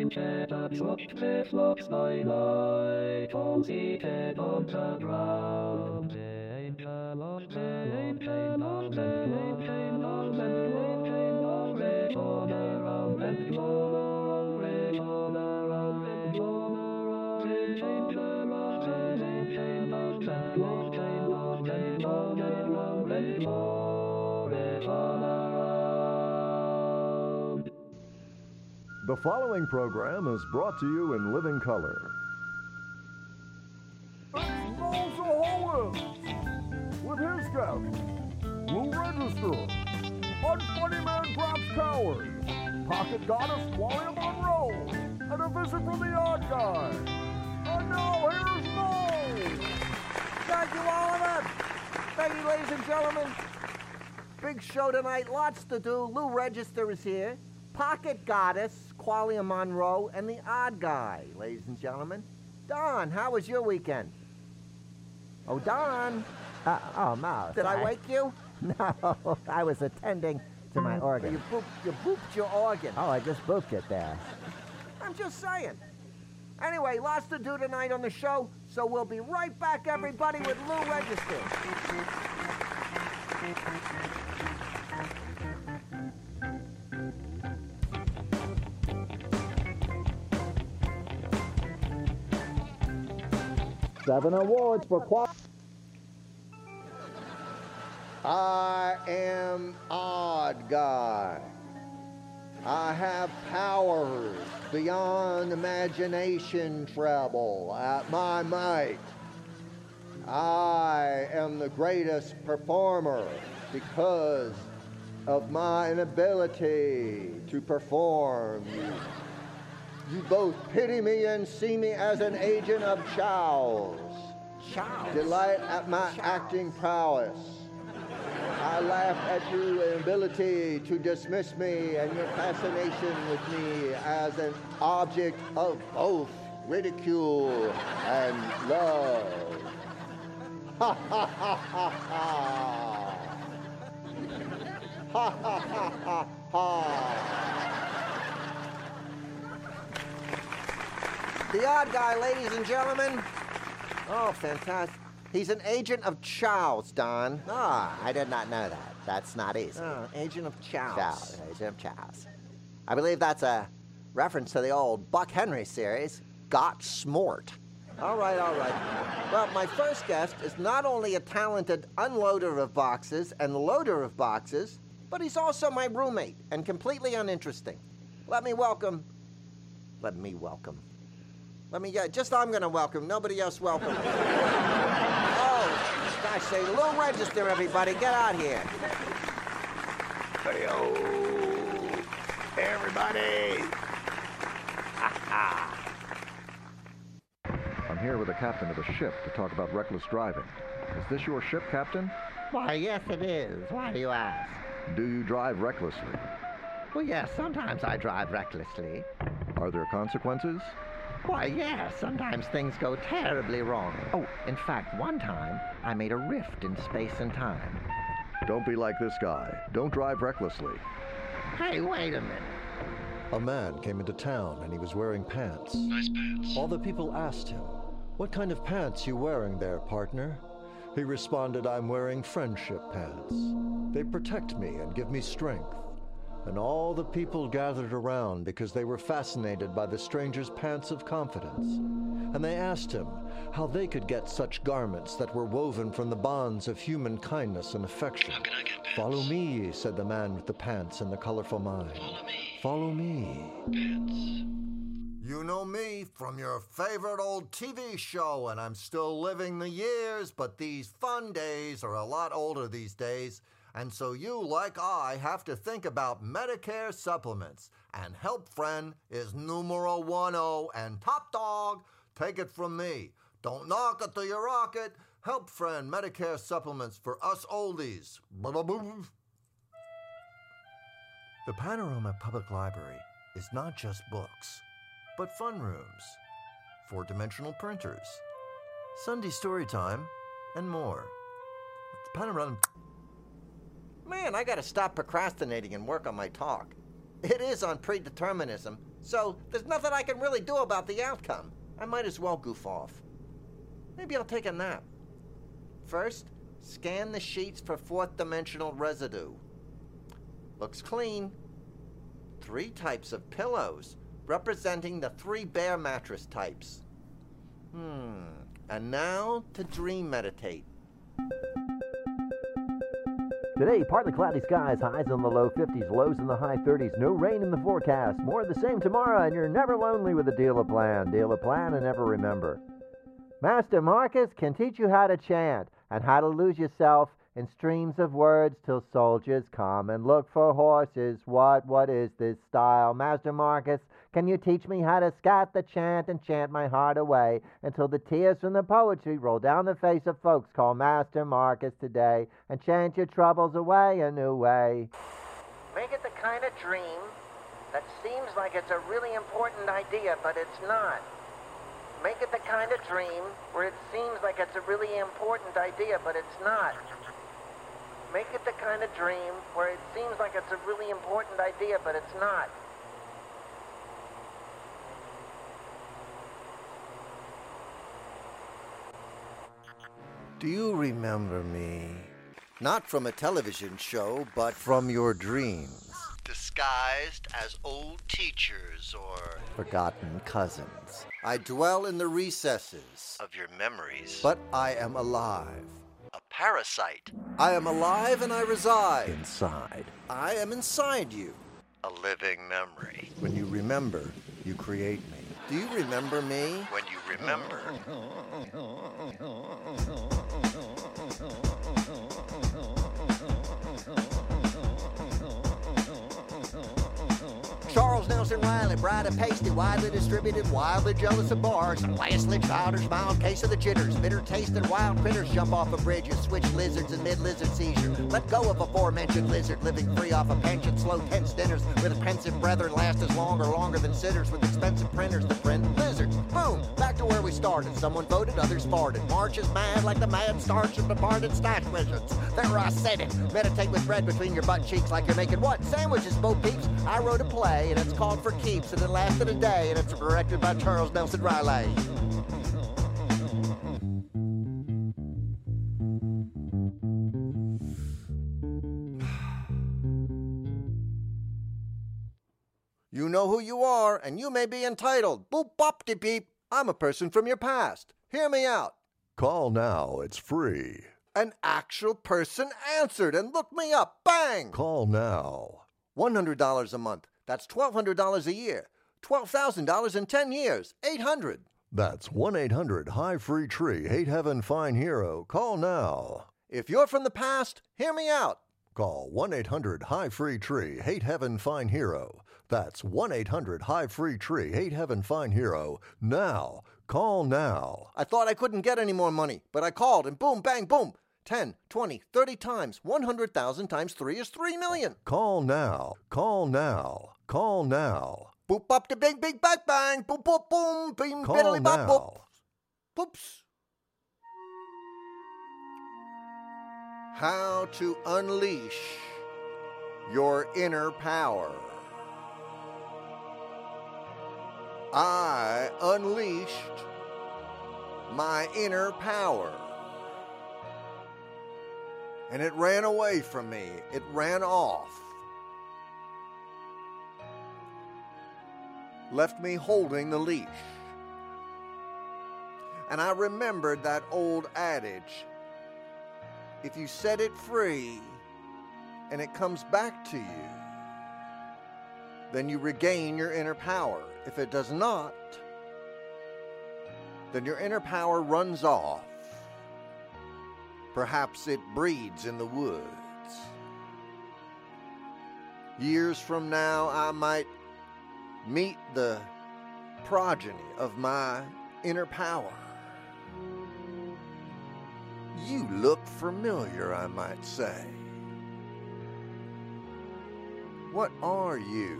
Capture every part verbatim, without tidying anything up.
Painted a truck with looks by light, all seated on the ground. Angel of the angel of the angel of the angel of the all around and glory, all around and glory, angel of the angel of the angel of the all around and glory, all around. The following program is brought to you in living color. It's Moser Hollins with his guest, Lou Register, Unfunny Man Drops Coward, Pocket Goddess Wally Monroe, and a visit from the odd guy. And now here's Mo! Thank you, Oliver. Thank you, ladies and gentlemen. Big show tonight, lots to do. Lou Register is here. Pocket Goddess, Qualia Monroe, and the odd guy, ladies and gentlemen. Don, how was your weekend? Oh, Don. Uh, oh, Mouse. Did I wake you? No, I was attending to my organ. You booped, you booped your organ. Oh, I just booped it there. I'm just saying. Anyway, lots to do tonight on the show, so we'll be right back, everybody, with Lou Register. Seven awards for qual. I am odd guy. I have powers beyond imagination travel at my might. I am the greatest performer because of my inability to perform. You both pity me and see me as an agent of Chow's. Chow. Delight at my Chow. acting prowess. I laugh at your inability to dismiss me and your fascination with me as an object of both ridicule and love. Ha ha ha ha ha. Ha ha ha ha ha. The odd guy, ladies and gentlemen. Oh, fantastic. He's an agent of Chow's, Don. Ah, I did not know that. That's not easy. Oh, agent of Chow's. Chow's, agent of Chow's. I believe that's a reference to the old Buck Henry series, Got Smort. All right, all right. Well, my first guest is not only a talented unloader of boxes and loader of boxes, but he's also my roommate and completely uninteresting. Let me welcome. Let me welcome. Let me get. Just I'm gonna welcome. Nobody else welcome. Oh, gosh, say Lou Register, everybody. Get out here. Hey-o, everybody. I'm here with the captain of a ship to talk about reckless driving. Is this your ship, Captain? Why, yes, it is. Why do you ask? Do you drive recklessly? Well, yes, sometimes I drive recklessly. Are there consequences? Why, yes, sometimes things go terribly wrong. Oh, in fact, one time, I made a rift in space and time. Don't be like this guy. Don't drive recklessly. Hey, wait a minute. A man came into town and he was wearing pants. Nice pants. All the people asked him, "What kind of pants you wearing there, partner?" He responded, "I'm wearing friendship pants. They protect me and give me strength." And all the people gathered around because they were fascinated by the stranger's pants of confidence. And they asked him how they could get such garments that were woven from the bonds of human kindness and affection. How can I get pants? "Follow me," said the man with the pants and the colorful mind. Follow me. Follow me. Pants. You know me from your favorite old T V show, and I'm still living the years, but these fun days are a lot older these days. And so you, like I, have to think about Medicare supplements. And Help Friend is numero uno and top dog. Take it from me. Don't knock it till you rock it. Help Friend Medicare supplements for us oldies. Ba-da-boom. The Panorama Public Library is not just books, but fun rooms, four-dimensional printers, Sunday story time, and more. The Panorama... Man, I gotta stop procrastinating and work on my talk. It is on predeterminism, So there's nothing I can really do about the outcome. I might as well goof off. Maybe I'll take a nap. First, scan the sheets for fourth dimensional residue. Looks clean. Three types of pillows, representing the three bear mattress types. Hmm. And now to dream meditate. Today, partly cloudy skies, highs in the low fifties, lows in the high thirties, no rain in the forecast. More of the same tomorrow, and you're never lonely with a deal of plan. Deal of plan and never remember. Master Marcus can teach you how to chant and how to lose yourself in streams of words till soldiers come and look for horses. What, what is this style? Master Marcus, can you teach me how to scat the chant and chant my heart away until the tears from the poetry roll down the face of folks called Master Marcus today and chant your troubles away a new way? Make it the kind of dream that seems like it's a really important idea, but it's not. Make it the kind of dream where it seems like it's a really important idea, but it's not. Make it the kind of dream where it seems like it's a really important idea, but it's not. Do you remember me? Not from a television show, but from your dreams. Disguised as old teachers or forgotten cousins. I dwell in the recesses of your memories. But I am alive. A parasite. I am alive and I reside inside. I am inside you. A living memory. When you remember, you create me. Do you remember me? When you remember. Charles Nelson Riley, bright and pasty, widely distributed, wildly jealous of bars. Lastly, childish, mild case of the jitters. Bitter tasted wild critters jump off of bridges, switch lizards and mid-lizard seizure. Let go of aforementioned lizard, living free off a pension, slow tense dinners with pensive brethren last as long or longer than sitters with expensive printers to print lizards. Boom! Back to where we started. Someone voted, others farted. March is mad like the mad starch of departed stash wizards. There I said it. Meditate with bread between your butt cheeks like you're making what? Sandwiches, Bo Peeps. I wrote a play, and it's called For Keeps, and it lasted a day, and it's directed by Charles Nelson Riley. You know who you are, and you may be entitled. Boop bop de beep. I'm a person from your past. Hear me out. Call now, it's free. An actual person answered and looked me up. Bang! Call now. one hundred dollars a month. That's twelve hundred dollars a year. twelve thousand dollars in ten years. eight hundred dollars. That's one eight hundred High Free Tree, Hate Heaven, Fine Hero. Call now. If you're from the past, hear me out. Call one eight hundred High Free Tree, Hate Heaven, Fine Hero. That's one eight hundred High Free Tree, Hate Heaven, Fine Hero. Now. Call now. I thought I couldn't get any more money, but I called and boom, bang, boom. ten, twenty, thirty times. one hundred thousand times three is three million. Call now. Call now. Call now. Boop up the big, big bang bang. Boop, boop, boom. Beam, Call biddly bop, now. boop. Poops. How to unleash your inner power. I unleashed my inner power. And it ran away from me. It ran off. Left me holding the leash. And I remembered that old adage. If you set it free and it comes back to you, then you regain your inner power. If it does not, then your inner power runs off. Perhaps it breeds in the woods. Years from now, I might meet the progeny of my inner power. You look familiar, I might say. What are you?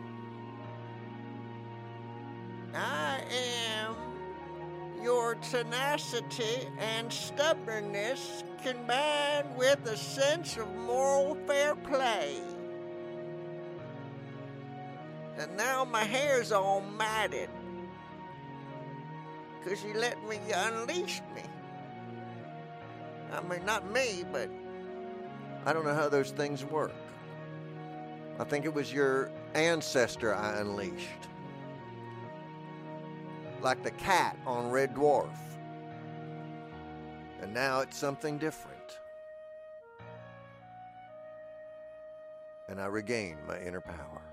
I am your tenacity and stubbornness combined with a sense of moral fair play. And now my hair's all matted. 'Cause you let me, you unleashed me. I mean, not me, but I don't know how those things work. I think it was your ancestor I unleashed. Like the cat on Red Dwarf. And now it's something different. And I regained my inner power.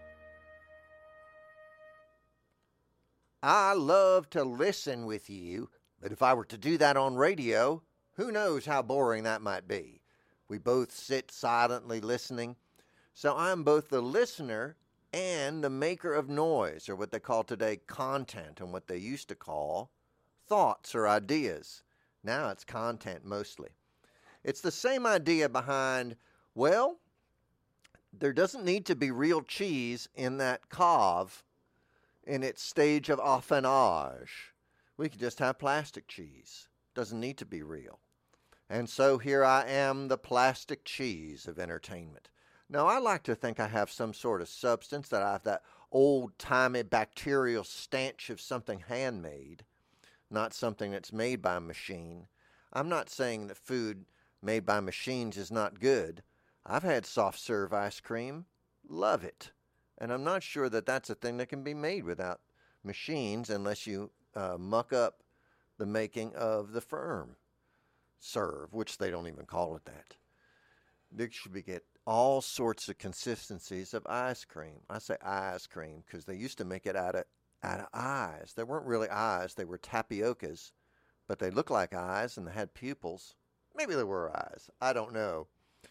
I love to listen with you, but if I were to do that on radio, who knows how boring that might be. We both sit silently listening. So I'm both the listener and the maker of noise, or what they call today content, and what they used to call thoughts or ideas. Now it's content mostly. It's the same idea behind, well, there doesn't need to be real cheese in that cave in its stage of affinage. We could just have plastic cheese. Doesn't need to be real. And so here I am, the plastic cheese of entertainment. Now, I like to think I have some sort of substance, that I have that old-timey bacterial stench of something handmade, not something that's made by a machine. I'm not saying that food made by machines is not good. I've had soft-serve ice cream. Love it. And I'm not sure that that's a thing that can be made without machines unless you uh, muck up the making of the firm serve, which they don't even call it that. They should be get all sorts of consistencies of ice cream. I say ice cream because they used to make it out of out of eyes. They weren't really eyes. They were tapiocas, but they looked like eyes and they had pupils. Maybe they were eyes. I don't know.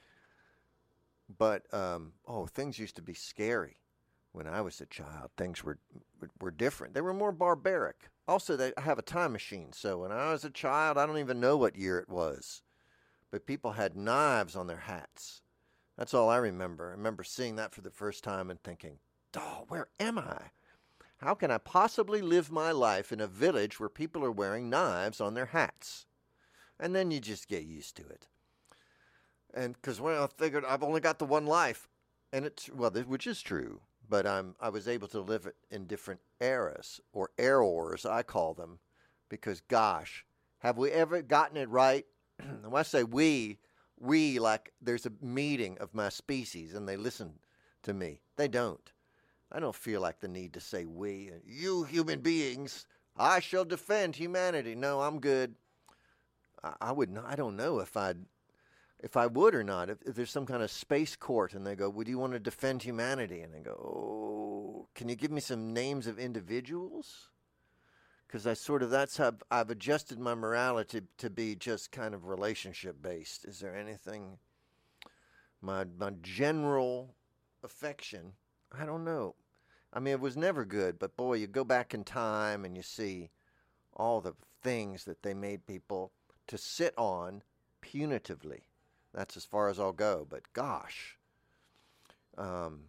But, um, oh, things used to be scary. When I was a child, things were were different. They were more barbaric. Also, they have a time machine. So when I was a child, I don't even know what year it was. But people had knives on their hats. That's all I remember. I remember seeing that for the first time and thinking, oh, where am I? How can I possibly live my life in a village where people are wearing knives on their hats? And then you just get used to it. And because, well, I figured I've only got the one life. And it's, well, which is true. But I'm, I was able to live it in different eras, or errors, I call them, because, gosh, have we ever gotten it right? When I say we, we, like there's a meeting of my species, and they listen to me. They don't. I don't feel like the need to say we. You human beings, I shall defend humanity. No, I'm good. I, I would not, I don't know if I'd, If I would or not, if, if there's some kind of space court and they go, would you want to defend humanity? And I go, oh, can you give me some names of individuals? Because I sort of, that's how I've, I've adjusted my morality to be just kind of relationship based. Is there anything, my, my general affection, I don't know. I mean, it was never good, but boy, you go back in time and you see all the things that they made people to sit on punitively. That's as far as I'll go, but gosh, um,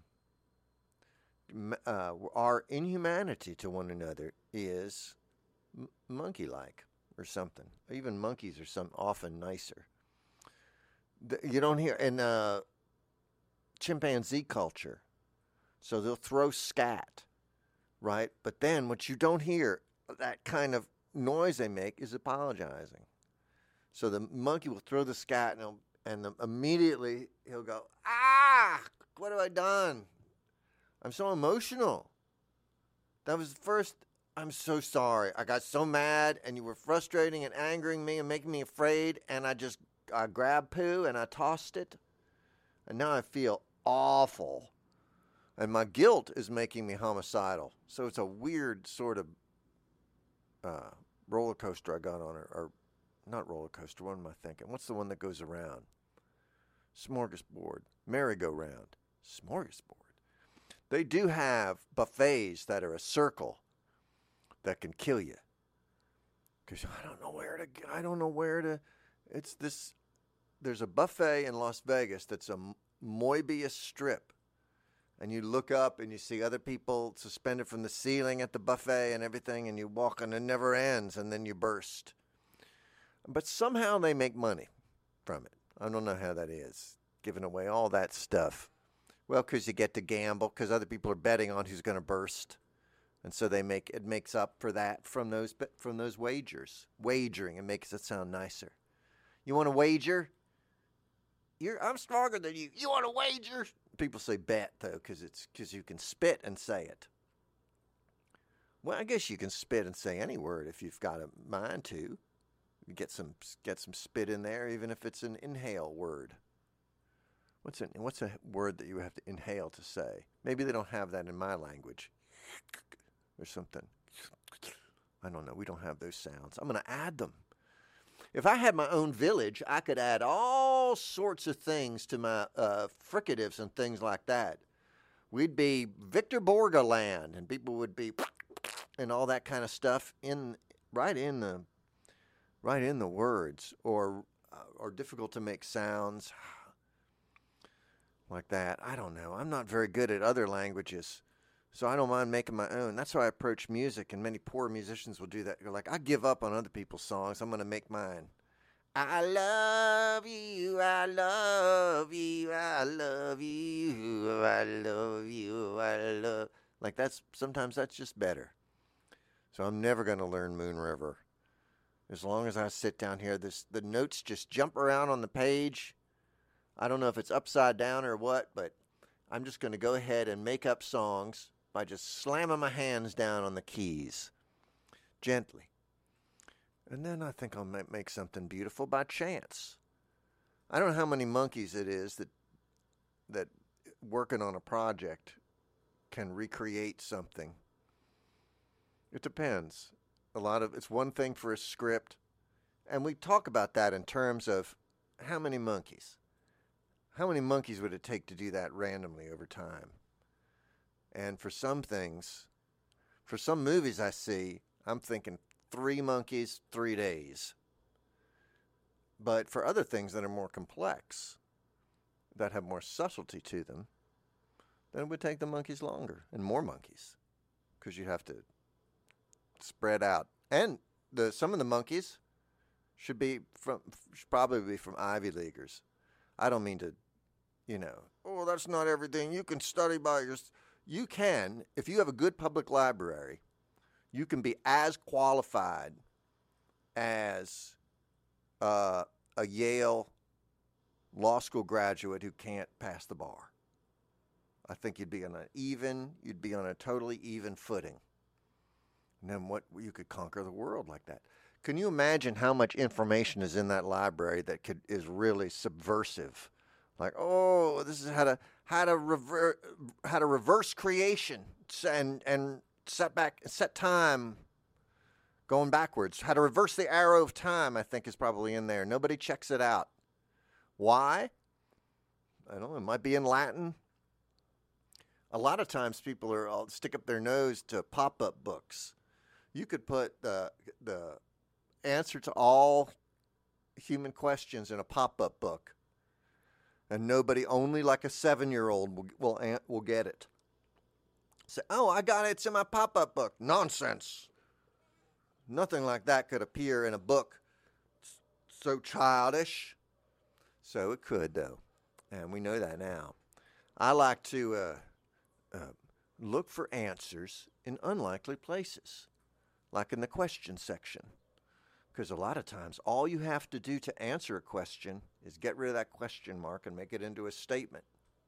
uh, our inhumanity to one another is m- monkey-like or something. Even monkeys are some often nicer. The, you don't hear in uh, chimpanzee culture, so they'll throw scat, right? But then what you don't hear, that kind of noise they make, is apologizing. So the monkey will throw the scat and he'll And the, immediately he'll go, ah, what have I done? I'm so emotional. That was the first, I'm so sorry. I got so mad and you were frustrating and angering me and making me afraid. And I just, I grabbed poo and I tossed it. And now I feel awful. And my guilt is making me homicidal. So it's a weird sort of uh, roller coaster I got on, or, or not roller coaster, what am I thinking? What's the one that goes around? Smorgasbord. Merry-go-round. Smorgasbord. They do have buffets that are a circle that can kill you. Because I don't know where to, I don't know where to, it's this, there's a buffet in Las Vegas that's a Moebius strip. And you look up and you see other people suspended from the ceiling at the buffet and everything, and you walk and it never ends, and then you burst. But somehow they make money from it. I don't know how that is, giving away all that stuff. Well, because you get to gamble, because other people are betting on who's going to burst. And so they make it makes up for that from those from those wagers. Wagering, it makes it sound nicer. You want to wager? You're I'm stronger than you. You want to wager? People say bet though, because it's because you can spit and say it. Well, I guess you can spit and say any word if you've got a mind to. You get some get some spit in there, even if it's an inhale word. What's an what's a word that you have to inhale to say? Maybe they don't have that in my language. Or something. I don't know. We don't have those sounds. I'm going to add them. If I had my own village, I could add all sorts of things to my uh, fricatives and things like that. We'd be Victor Borga land, and people would be and all that kind of stuff in right in the right in the words, or uh, or difficult to make sounds like that. I don't know. I'm not very good at other languages. So I don't mind making my own. That's how I approach music, and many poor musicians will do that. They're like, I give up on other people's songs. I'm going to make mine. I love you, I love you, I love you, I love you, I love. Like that's, sometimes that's just better. So I'm never going to learn Moon River. As long as I sit down here, this the notes just jump around on the page. I don't know if it's upside down or what, but I'm just going to go ahead and make up songs by just slamming my hands down on the keys, gently. And then I think I'll make something beautiful by chance. I don't know how many monkeys it is that that working on a project can recreate something. It depends. A lot of it's one thing for a script, and we talk about that in terms of how many monkeys. How many monkeys would it take to do that randomly over time? And for some things, for some movies I see, I'm thinking three monkeys, three days. But for other things that are more complex, that have more subtlety to them, then it would take the monkeys longer and more monkeys, because you have to spread out. And the some of the monkeys should be from should probably be from Ivy Leaguers. I don't mean to, you know, oh, that's not everything. You can study by your... You can, if you have a good public library, you can be as qualified as uh, a Yale law school graduate who can't pass the bar. I think you'd be on an even, you'd be on a totally even footing. And then what, you could conquer the world like that. Can you imagine how much information is in that library that could is really subversive? Like, oh, this is how to how to rever, how to reverse creation and and set back set time going backwards. How to reverse the arrow of time, I think, is probably in there. Nobody checks it out. Why? I don't know. It might be in Latin. A lot of times people are all stick up their nose to pop-up books. You could put the the answer to all human questions in a pop-up book. And nobody, only like a seven-year-old will will, will get it. Say, oh, I got it. It's in my pop-up book. Nonsense. Nothing like that could appear in a book so childish. So it could, though. And we know that now. I like to uh, uh, look for answers in unlikely places, like in the question section. Because a lot of times, all you have to do to answer a question is get rid of that question mark and make it into a statement.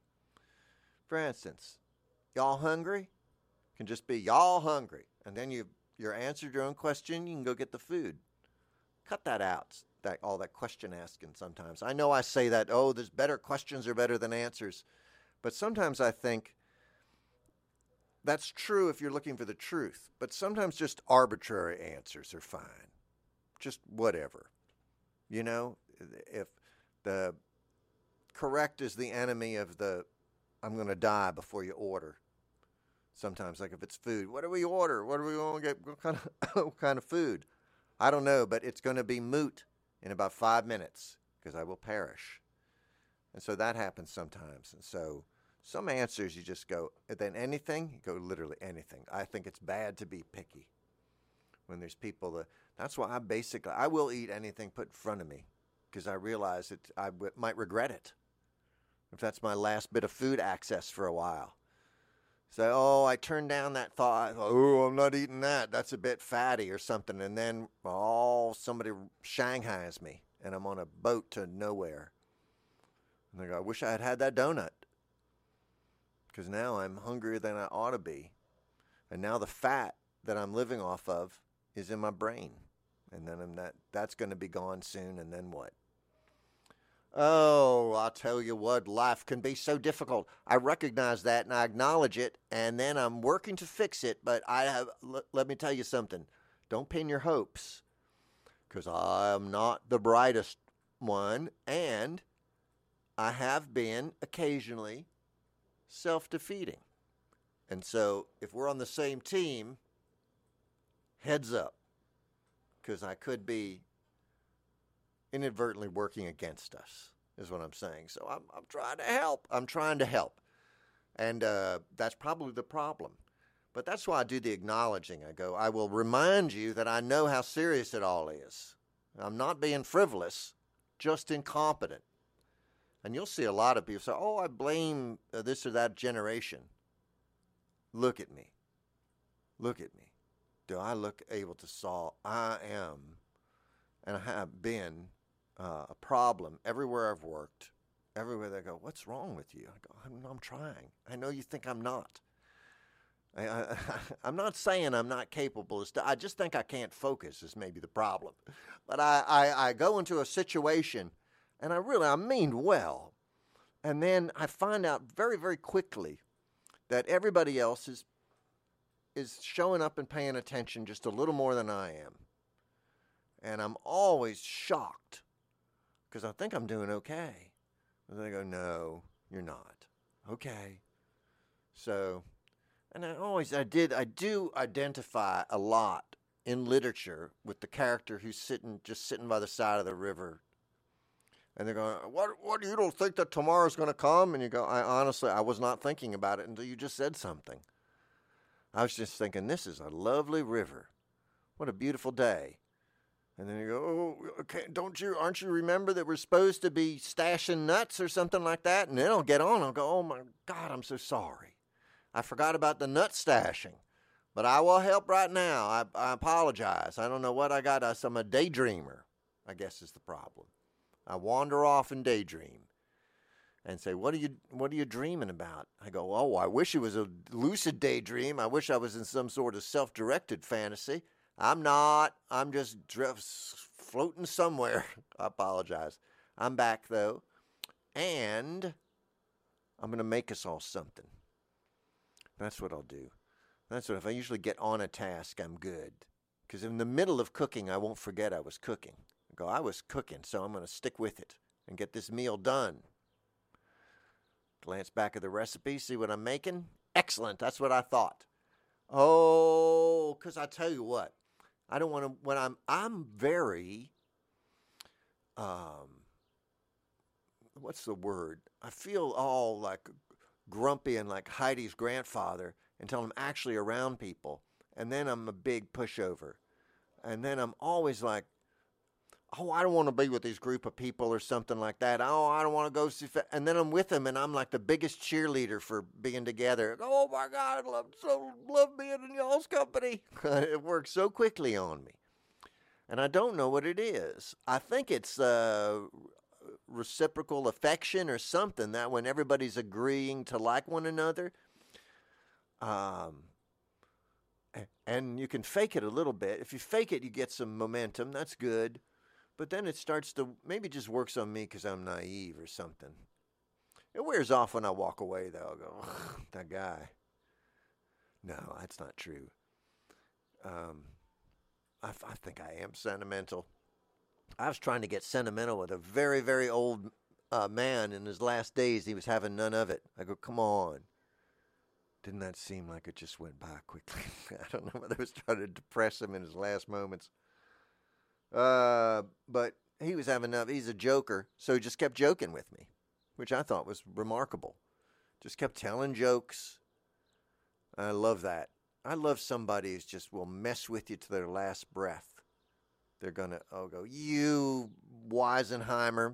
For instance, y'all hungry? Can just be y'all hungry. And then you you answered your own question, you can go get the food. Cut that out, that all that question asking sometimes. I know I say that, oh, there's better questions are better than answers. But sometimes I think that's true if you're looking for the truth. But sometimes just arbitrary answers are fine. Just whatever. You know, if the correct is the enemy of the I'm going to die before you order. Sometimes, like if it's food, what do we order? What do we want to get? What kind of, what kind of food? I don't know, but it's going to be moot in about five minutes because I will perish. And so that happens sometimes. And so some answers you just go, then anything, you go literally anything. I think it's bad to be picky when there's people that, that's why I basically, I will eat anything put in front of me because I realize that I w- might regret it. if that's my last bit of food access for a while. So, oh, I turned down that thought. Oh, I'm not eating that. That's a bit fatty or something. And then, oh, somebody Shanghais me, and I'm on a boat to nowhere. And I go, I wish I had had that donut. Because now I'm hungrier than I ought to be. And now the fat that I'm living off of is in my brain. And then I'm not, that's going to be gone soon, and then what? Oh, I'll tell you what, life can be so difficult. I recognize that and I acknowledge it, and then I'm working to fix it. But I have, l- let me tell you something. Don't pin your hopes, because I'm not the brightest one, and I have been occasionally self-defeating. And so if we're on the same team, heads up, because I could be inadvertently working against us, is what I'm saying. So I'm, I'm trying to help. I'm trying to help. And uh, that's probably the problem. But that's why I do the acknowledging. I go, I will remind you that I know how serious it all is. I'm not being frivolous, just incompetent. And you'll see a lot of people say, oh, I blame uh, this or that generation. Look at me. Look at me. Do I look able to solve? I am, and I have been, uh, a problem everywhere I've worked. Everywhere they go, what's wrong with you? I go, I'm, I'm trying. I know you think I'm not. I, I, I'm not saying I'm not capable of stuff. I just think I can't focus is maybe the problem. But I, I, I go into a situation, and I really, I mean well. And then I find out very, very quickly that everybody else is is showing up and paying attention just a little more than I am. And I'm always shocked because I think I'm doing okay. And they go, no, you're not. Okay. So, and I always, I did, I do identify a lot in literature with the character who's sitting, just sitting by the side of the river. And they're going, what, what, you don't think that tomorrow's going to come? And you go, I honestly, I was not thinking about it until you just said something. I was just thinking, this is a lovely river. What a beautiful day. And then you go, oh, okay, don't you, aren't you remember that we're supposed to be stashing nuts or something like that? And then I'll get on, I'll go, oh my God, I'm so sorry. I forgot about the nut stashing. But I will help right now. I, I apologize. I don't know what I got. I'm a daydreamer, I guess is the problem. I wander off and daydream. And say, what are you what are you dreaming about? I go, oh, I wish it was a lucid daydream. I wish I was in some sort of self-directed fantasy. I'm not. I'm just drift, floating somewhere. I apologize. I'm back, though. And I'm going to make us all something. That's what I'll do. That's what, if I usually get on a task, I'm good. Because in the middle of cooking, I won't forget I was cooking. I go, I was cooking, so I'm going to stick with it and get this meal done. Glance back at the recipe, see what I'm making. Excellent, that's what I thought. Oh, because I tell you what, I don't want to, when I'm, I'm very, um, what's the word? I feel all like grumpy and like Heidi's grandfather until I'm actually around people. And then I'm a big pushover. And then I'm always like, oh, I don't want to be with this group of people or something like that. Oh, I don't want to go see. Fa-. And then I'm with them, and I'm like the biggest cheerleader for being together. Oh, my God, I love, so love being in y'all's company. It works so quickly on me. And I don't know what it is. I think it's uh, reciprocal affection or something, that when everybody's agreeing to like one another, um, and you can fake it a little bit. If you fake it, you get some momentum. That's good. But then it starts to, maybe just works on me because I'm naive or something. It wears off when I walk away, though. I'll go, that guy. No, that's not true. Um, I, I think I am sentimental. I was trying to get sentimental with a very, very old uh, man in his last days. He was having none of it. I go, come on. Didn't that seem like it just went by quickly? I don't know whether it was trying to depress him in his last moments. Uh, but he was having enough. He's a joker, so he just kept joking with me, which I thought was remarkable. Just kept telling jokes. I love that. I love somebody who's just will mess with you to their last breath. They're going to, oh, go, you Weisenheimer,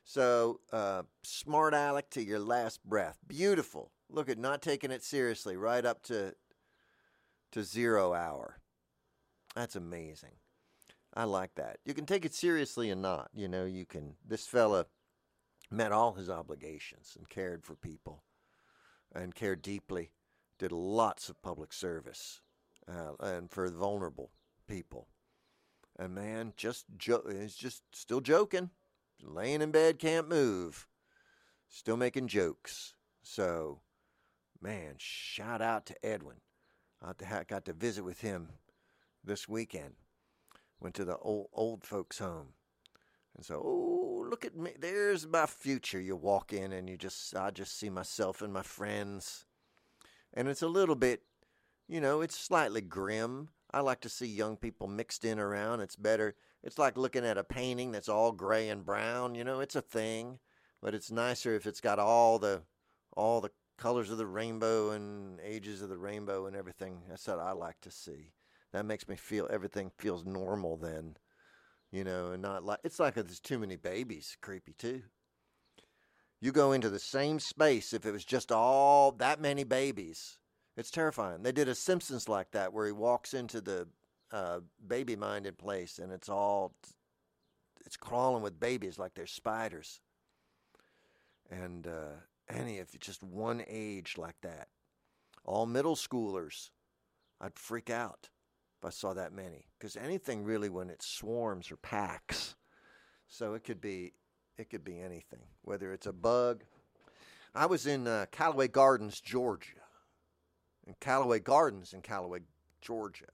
So, uh, smart aleck to your last breath. Beautiful. Look at not taking it seriously, right up to to zero hour. That's amazing. I like that. You can take it seriously and not. You know, you can. This fella met all his obligations and cared for people and cared deeply. Did lots of public service uh, and for vulnerable people. And man, just jo- he's just still joking. Laying in bed, can't move. Still making jokes. So, man, shout out to Edwin. I got to visit with him this weekend. Went to the old, old folks' home. And so, oh, look at me. There's my future. You walk in and you just, I just see myself and my friends. And it's a little bit, you know, it's slightly grim. I like to see young people mixed in around. It's better. It's like looking at a painting that's all gray and brown. You know, it's a thing, but it's nicer if it's got all the all the colors of the rainbow and ages of the rainbow and everything. That's what I like to see. That makes me feel everything feels normal then, you know, and not like it's like there's too many babies. Creepy too. You go into the same space if it was just all that many babies. It's terrifying. They did a Simpsons like that where he walks into the uh, baby-minded place and it's all, it's crawling with babies like they're spiders. And uh, any of just one age like that, all middle schoolers, I'd freak out if I saw that many. Because anything really when it swarms or packs. So it could be, it could be anything, whether it's a bug. I was in uh, Callaway Gardens, Georgia. In Callaway Gardens in Callaway, Georgia.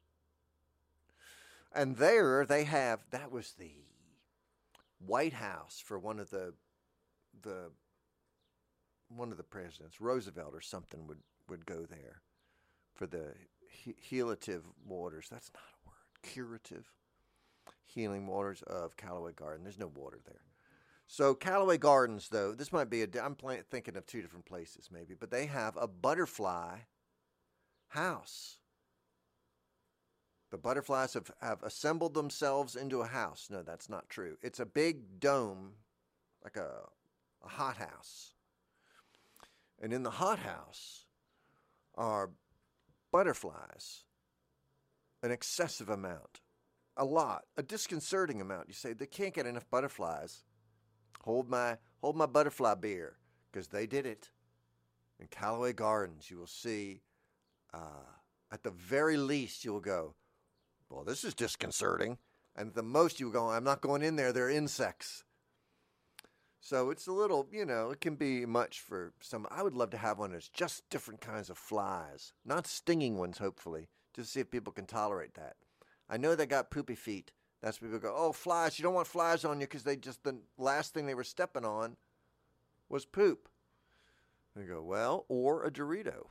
And there they have, that was the White House for one of the, the one of the presidents, Roosevelt or something would, would go there for the he- healative waters. That's not a word. Curative. Healing waters of Callaway Garden. There's no water there. So Callaway Gardens, though, this might be a, I'm play, thinking of two different places maybe, but they have a butterfly house. The butterflies have, have assembled themselves into a house. No, that's not true. It's a big dome, like a, a hothouse. And in the hothouse are butterflies, an excessive amount, a lot, a disconcerting amount. You say, they can't get enough butterflies. Hold my, hold my butterfly beer, because they did it. In Callaway Gardens, you will see, uh, at the very least, you will go, well, this is disconcerting. And at the most, you will go, I'm not going in there. They're insects. So it's a little, you know, it can be much for some. I would love to have one that's just different kinds of flies, not stinging ones, hopefully, just to see if people can tolerate that. I know they got poopy feet. That's when people go, oh, flies. You don't want flies on you because they just, the last thing they were stepping on was poop. They go, well, or a Dorito.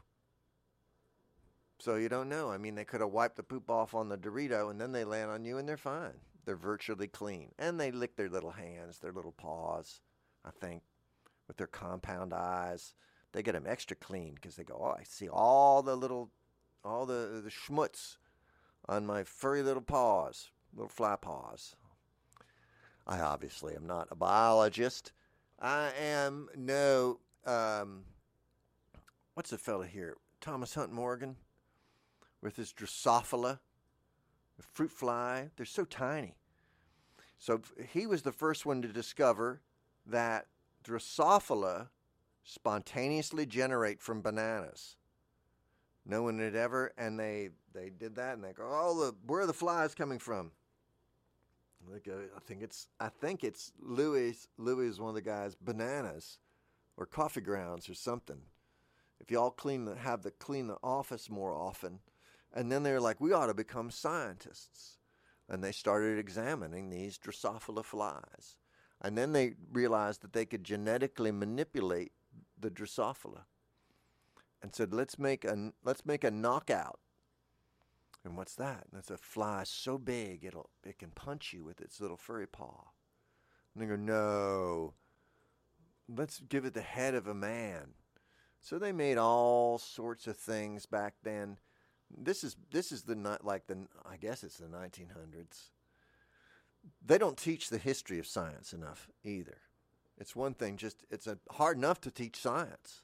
So you don't know. I mean, they could have wiped the poop off on the Dorito, and then they land on you, and they're fine. They're virtually clean. And they lick their little hands, their little paws, I think, with their compound eyes. They get them extra clean because they go, oh, I see all the little, all the, the schmutz on my furry little paws, little fly paws. I obviously am not a biologist. I am no, um, what's the fella here? Thomas Hunt Morgan with his Drosophila, the fruit fly. They're so tiny. So he was the first one to discover that Drosophila spontaneously generate from bananas. No one had ever, and they, they did that, and they go, oh, the, where are the flies coming from? They go, I think it's, I think it's Louis, Louis is one of the guys, bananas or coffee grounds or something. If you all clean the, have the clean the office more often. And then they're like, we ought to become scientists. And they started examining these Drosophila flies. And then they realized that they could genetically manipulate the Drosophila. And said, let's make a let's make a knockout. And what's that? That's a fly so big it'll it can punch you with its little furry paw. And they go, no, let's give it the head of a man. So they made all sorts of things back then. This is this is the not like the I guess it's the nineteen hundreds. They don't teach the history of science enough either. It's one thing, just it's a, hard enough to teach science.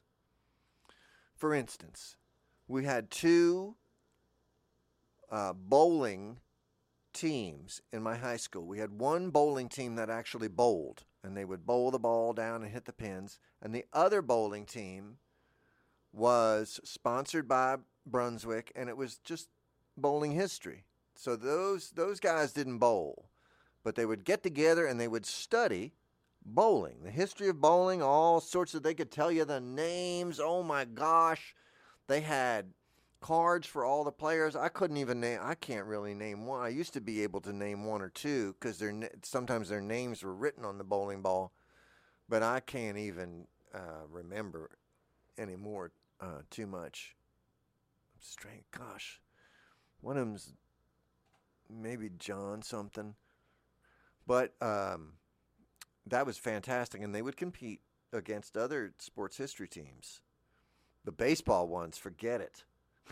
For instance, we had two uh, bowling teams in my high school. We had one bowling team that actually bowled, and they would bowl the ball down and hit the pins. And the other bowling team was sponsored by Brunswick, and it was just bowling history. So those those guys didn't bowl, but they would get together and they would study bowling, the history of bowling, all sorts of, they could tell you the names. Oh my gosh. They had cards for all the players. I couldn't even name, I can't really name one. I used to be able to name one or two because their sometimes their names were written on the bowling ball, but I can't even uh, remember anymore uh, too much. Strange. Gosh. One of them's maybe John something. But um, that was fantastic, and they would compete against other sports history teams. The baseball ones, forget it.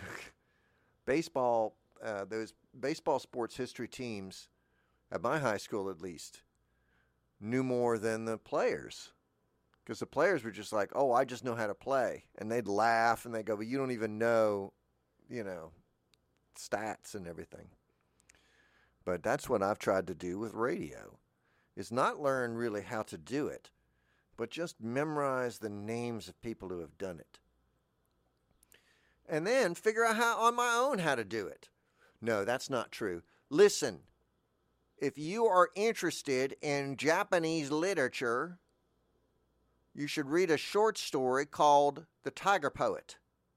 Baseball, uh, those baseball sports history teams, at my high school at least, knew more than the players. Because the players were just like, oh, I just know how to play. And they'd laugh, and they'd go, but you don't even know, you know, stats and everything. But that's what I've tried to do with radio, is not learn really how to do it, but just memorize the names of people who have done it. And then figure out how on my own how to do it. No, that's not true. Listen, if you are interested in Japanese literature, you should read a short story called The Tiger Poet.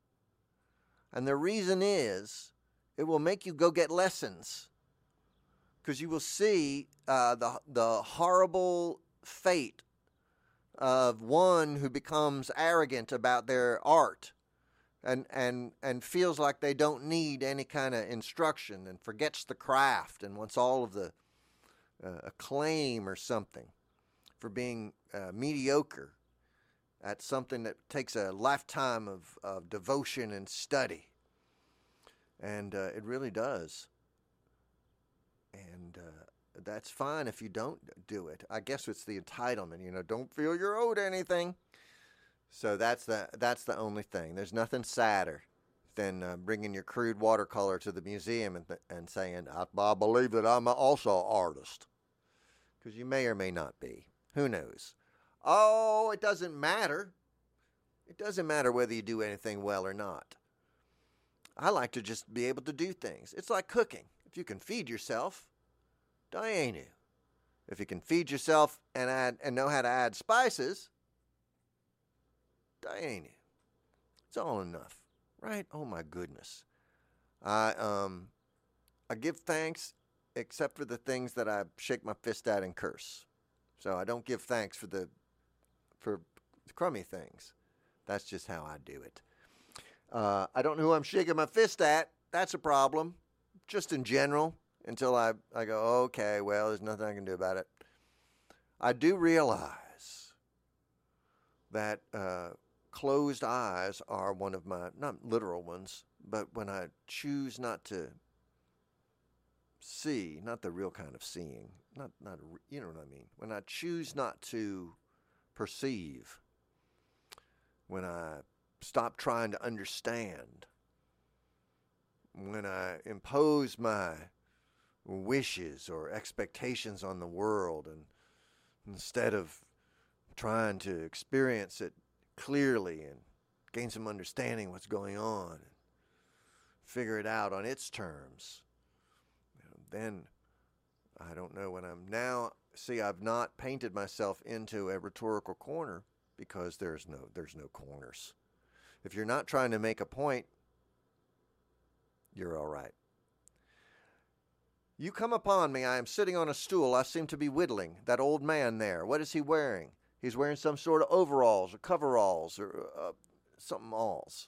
And the reason is, it will make you go get lessons. Because you will see uh, the the horrible fate of one who becomes arrogant about their art and, and, and feels like they don't need any kind of instruction and forgets the craft and wants all of the uh, acclaim or something for being uh, mediocre at something that takes a lifetime of, of devotion and study. And uh, it really does. And uh, that's fine if you don't do it. I guess it's the entitlement, you know, don't feel you're owed anything. So that's the that's the only thing. There's nothing sadder than uh, bringing your crude watercolor to the museum and, th- and saying, I, I believe that I'm also an artist. Because you may or may not be. Who knows? Oh, it doesn't matter. It doesn't matter whether you do anything well or not. I like to just be able to do things. It's like cooking. If you can feed yourself, Dianu. If you can feed yourself and add and know how to add spices, Dianu. It's all enough, right? Oh my goodness. I um I give thanks except for the things that I shake my fist at and curse. So I don't give thanks for the for crummy things. That's just how I do it. Uh, I don't know who I'm shaking my fist at. That's a problem. Just in general, until I, I go, okay, well, there's nothing I can do about it. I do realize that uh, closed eyes are one of my, not literal ones, but when I choose not to see, not the real kind of seeing, not, not you know what I mean, when I choose not to perceive, when I stop trying to understand, when I impose my wishes or expectations on the world, and instead of trying to experience it clearly and gain some understanding of what's going on and figure it out on its terms, then I don't know when I'm now, see, I've not painted myself into a rhetorical corner because there's no there's no corners. If you're not trying to make a point, you're all right. You come upon me, I am sitting on a stool, I seem to be whittling. That old man there, what is he wearing? He's wearing some sort of overalls or coveralls or uh, something alls.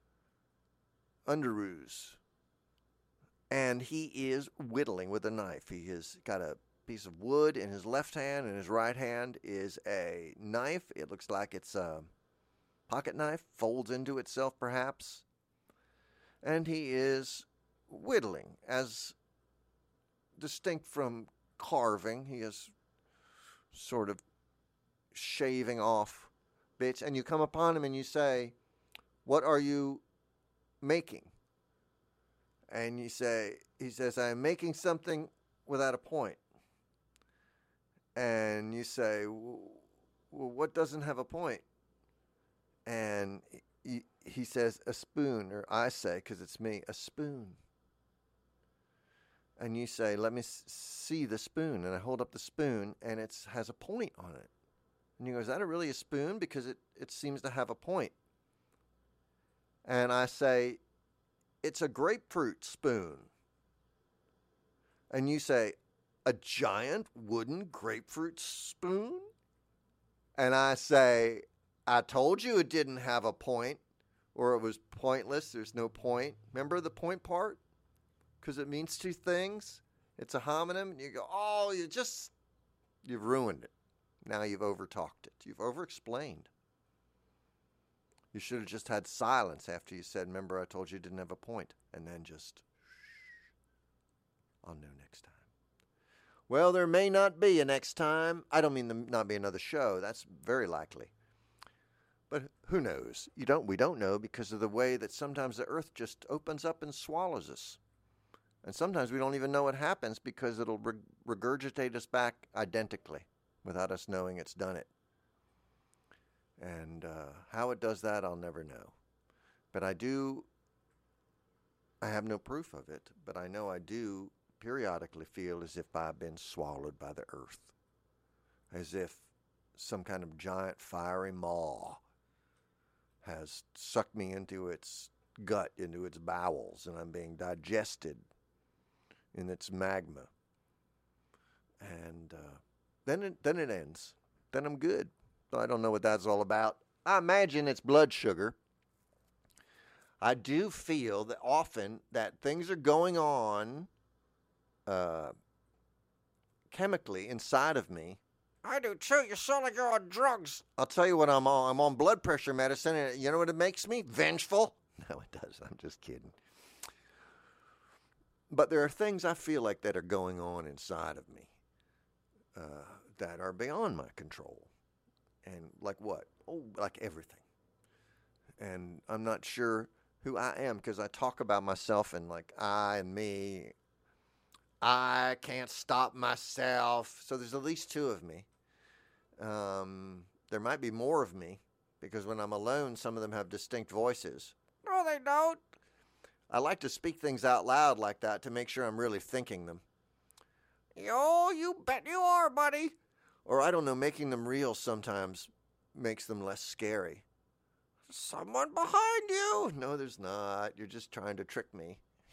Underoos. And he is whittling with a knife. He has got a piece of wood in his left hand, and his right hand is a knife. It looks like it's a pocket knife, folds into itself perhaps. And he is whittling, as distinct from carving. He is sort of shaving off bits, and you come upon him and you say, "What are you making?" And you say, he says, "I'm making something without a point." And you say, "Well, what doesn't have a point?" And he, he says, "A spoon," or I say, because it's me, "A spoon." And you say, "Let me s- see the spoon." And I hold up the spoon, and it has a point on it. And you go, "Is that a really a spoon? Because it, it seems to have a point." And I say, "It's a grapefruit spoon." And you say, "A giant wooden grapefruit spoon?" And I say, "I told you it didn't have a point, or it was pointless. There's no point." Remember the point part? Because it means two things. It's a homonym. And you go, "Oh, you just, you've ruined it. Now you've overtalked it. You've overexplained. You should have just had silence after you said, 'Remember, I told you it didn't have a point.'" And then just, "I'll know next time." Well, there may not be a next time. I don't mean there not be another show. That's very likely. But who knows? You don't. We don't know because of the way that sometimes the earth just opens up and swallows us. And sometimes we don't even know what happens because it'll re- regurgitate us back identically without us knowing it's done it. And uh, how it does that, I'll never know. But I do, I have no proof of it, but I know I do periodically feel as if I've been swallowed by the earth. As if some kind of giant fiery maw has sucked me into its gut, into its bowels, and I'm being digested in its magma. And uh, then it, then it ends. Then I'm good. I don't know what that's all about. I imagine it's blood sugar. I do feel that often that things are going on uh, chemically inside of me. I do too. You sound like you're on drugs. I'll tell you what I'm on. I'm on blood pressure medicine, and you know what it makes me? Vengeful. No, it does. I'm just kidding. But there are things I feel like that are going on inside of me uh, that are beyond my control. And like what? Oh, like everything. And I'm not sure who I am because I talk about myself and like I and me. I can't stop myself. So there's at least two of me. Um, there might be more of me because when I'm alone, some of them have distinct voices. No, they don't. I like to speak things out loud like that to make sure I'm really thinking them. Oh, you bet you are, buddy. Or I don't know, making them real sometimes makes them less scary. Someone behind you. No, there's not. You're just trying to trick me.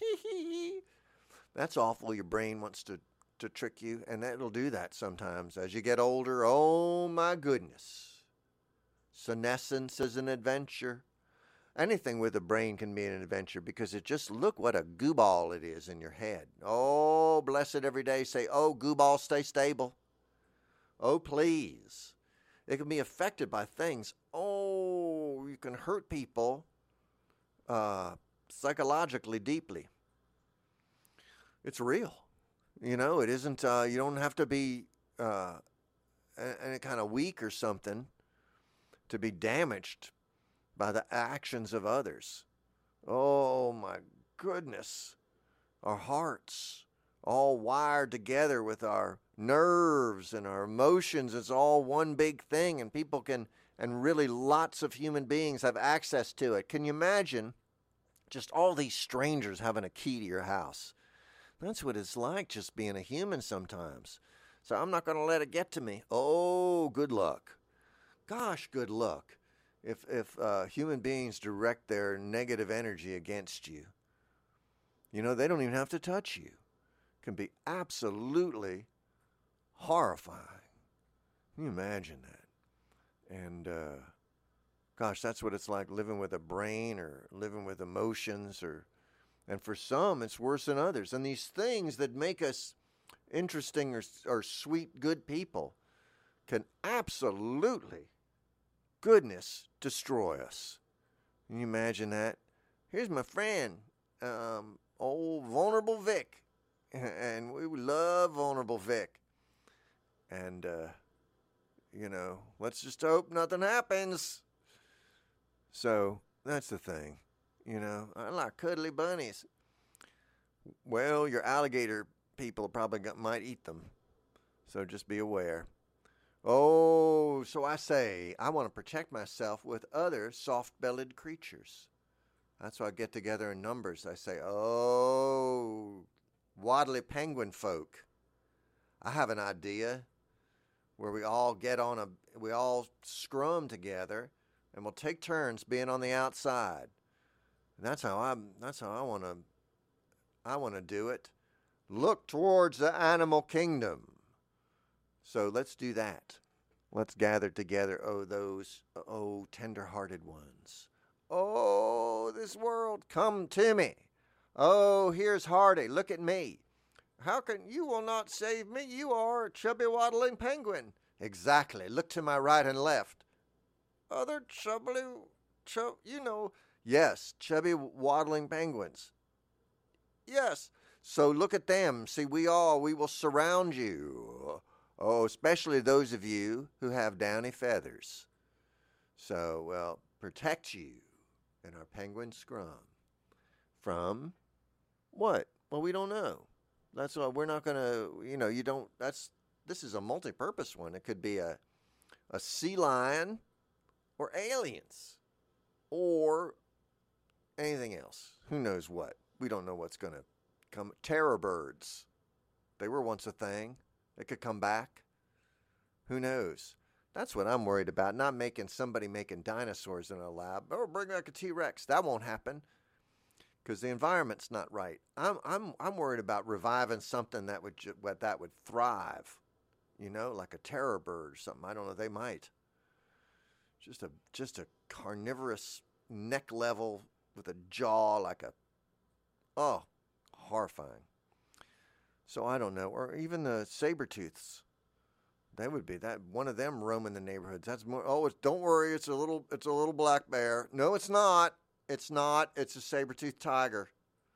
That's awful. Your brain wants to, to trick you, and it'll do that sometimes. As you get older, oh my goodness. Senescence is an adventure. Anything with a brain can be an adventure because it just, look what a goo ball it is in your head. Oh, bless it every day. Say, "Oh, goo ball, stay stable." Oh, please. It can be affected by things. Oh, you can hurt people uh, psychologically deeply. It's real. You know, it isn't, uh, you don't have to be uh, any kind of weak or something to be damaged by the actions of others. Oh, my goodness. Our hearts all wired together with our nerves and our emotions. It's all one big thing, and people can, and really lots of human beings have access to it. Can you imagine just all these strangers having a key to your house? That's what it's like just being a human sometimes. So I'm not going to let it get to me. Oh, good luck. Gosh, good luck. If, if uh, human beings direct their negative energy against you, you know, they don't even have to touch you. It can be absolutely horrifying. Can you imagine that? And, uh, gosh, that's what it's like living with a brain or living with emotions. Or, and for some, it's worse than others. And these things that make us interesting or, or sweet, good people can absolutely, goodness, destroy us. Can you imagine that? Here's my friend, um, old Vulnerable Vic. And we love Vulnerable Vic. And uh, you know, let's just hope nothing happens. So that's the thing. You know, I like cuddly bunnies. Well, your alligator people probably got, might eat them. So just be aware. Oh, so I say, I want to protect myself with other soft-bellied creatures. That's why I get together in numbers. I say, oh, waddly penguin folk. I have an idea where we all get on a, we all scrum together, and we'll take turns being on the outside. And that's how I, that's how I want to, I want to do it. Look towards the animal kingdom. So let's do that. Let's gather together, oh, those, oh, tender-hearted ones. Oh, this world, come to me. Oh, here's Hardy, look at me. How can, you will not save me, you are a chubby waddling penguin. Exactly, look to my right and left. Other chubby, chub, you know, yes, chubby waddling penguins. Yes, so look at them, see, we all, we will surround you. Oh, especially those of you who have downy feathers. So, well, protect you in our penguin scrum. From what? Well, we don't know. That's why we're not going to, you know, you don't, that's, this is a multi-purpose one. It could be a, a sea lion or aliens or anything else. Who knows what? We don't know what's going to come. Terror birds. They were once a thing. They could come back. Who knows? That's what I'm worried about. Not making somebody making dinosaurs in a lab. Oh, bring back a T-Rex. That won't happen because the environment's not right. I'm I'm I'm worried about reviving something that would what that would thrive. You know, like a terror bird or something. I don't know. They might. Just a just a carnivorous neck level with a jaw like a oh, horrifying. So I don't know, or even the saber-tooths. That would be that one of them roaming the neighborhoods. That's more. Oh, it's, don't worry, it's a little, it's a little black bear. No, it's not. It's not. It's a saber-toothed tiger.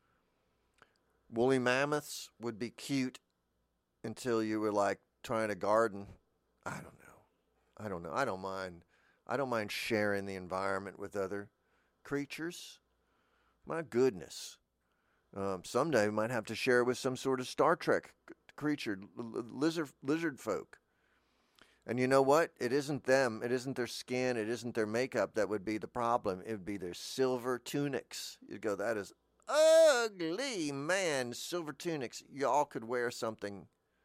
Woolly mammoths would be cute until you were like trying to garden. I don't know. I don't know. I don't mind. I don't mind sharing the environment with other creatures. My goodness. Um, someday we might have to share with some sort of Star Trek creature, lizard, lizard folk. And you know what? It isn't them. It isn't their skin. It isn't their makeup that would be the problem. It would be their silver tunics. You'd go, that is ugly, man. Silver tunics. Y'all could wear something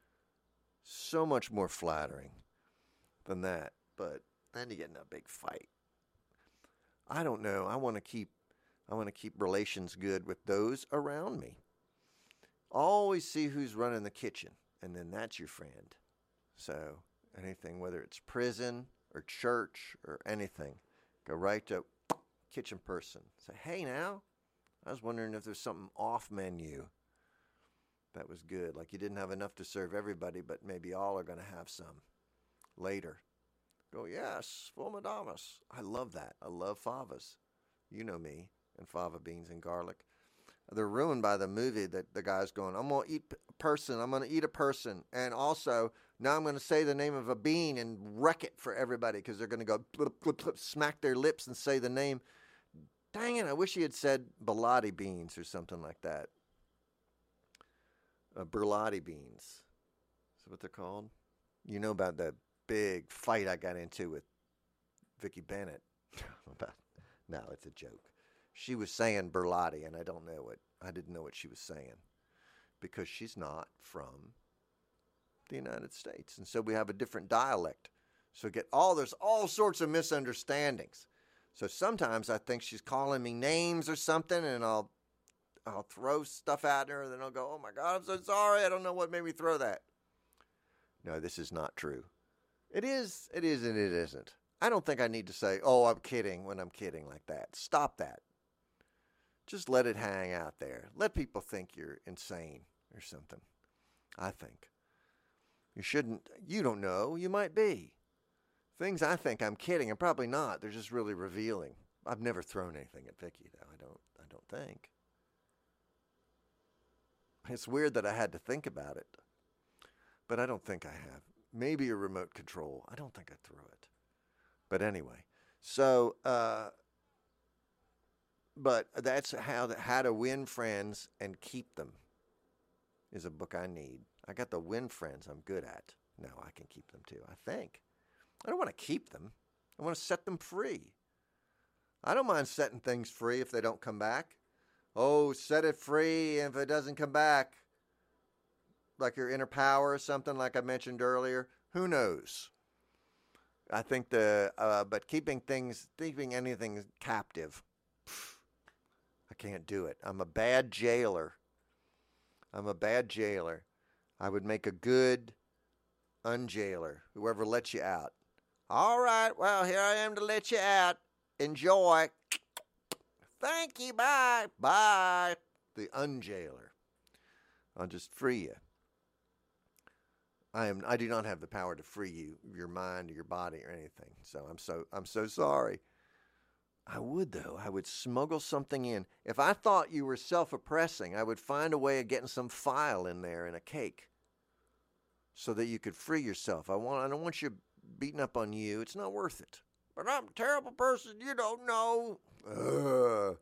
so much more flattering than that. But then you get in a big fight. I don't know. I want to keep I want to keep relations good with those around me. Always see who's running the kitchen, and then that's your friend. So anything, whether it's prison or church or anything, go right to kitchen person. Say, hey now, I was wondering if there's something off menu that was good. Like you didn't have enough to serve everybody, but maybe all are going to have some later. Go, yes, Fulmidamus. I love that. I love favas. You know me. And fava beans and garlic. They're ruined by the movie that the guy's going, I'm going to eat a person. I'm going to eat a person. And also, now I'm going to say the name of a bean and wreck it for everybody because they're going to go blip, blip, blip, smack their lips and say the name. Dang it, I wish he had said Bilotti beans or something like that. Uh, Berlotti beans. Is that what they're called? You know about the big fight I got into with Vicki Bennett. about, no, it's a joke. She was saying Berlotti, and I don't know what, I didn't know what she was saying because she's not from the United States. And so we have a different dialect. So get all, there's all sorts of misunderstandings. So sometimes I think she's calling me names or something, and I'll, I'll throw stuff at her, and then I'll go, oh my God, I'm so sorry. I don't know what made me throw that. No, this is not true. It is, it is, and it isn't. I don't think I need to say, oh, I'm kidding when I'm kidding like that. Stop that. Just let it hang out there. Let people think you're insane or something. I think. You shouldn't, you don't know, you might be. Things I think I'm kidding, I'm probably not. They're just really revealing. I've never thrown anything at Vicki, though. I don't, I don't think. It's weird that I had to think about it. But I don't think I have. maybe a remote control. I don't think I threw it. But anyway, so, uh, but that's how, to, how to win friends and keep them is a book I need. I got the win friends I'm good at. No, I can keep them too, I think. I don't want to keep them. I want to set them free. I don't mind setting things free if they don't come back. Oh, set it free if it doesn't come back. Like your inner power or something like I mentioned earlier. Who knows? I think the, uh, but keeping things, keeping anything captive, pff, I can't do it. I'm a bad jailer. I'm a bad jailer. I would make a good unjailer, whoever lets you out. All right, well, here I am to let you out. Enjoy. Thank you, bye. Bye. The unjailer. I'll just free you. I am. I do not have the power to free you, your mind, or your body, or anything. So I'm so. I'm so sorry. I would though. I would smuggle something in. If I thought you were self-oppressing, I would find a way of getting some file in there in a cake, so that you could free yourself. I want. I don't want you beating up on you. It's not worth it. But I'm a terrible person. You don't know. Ugh.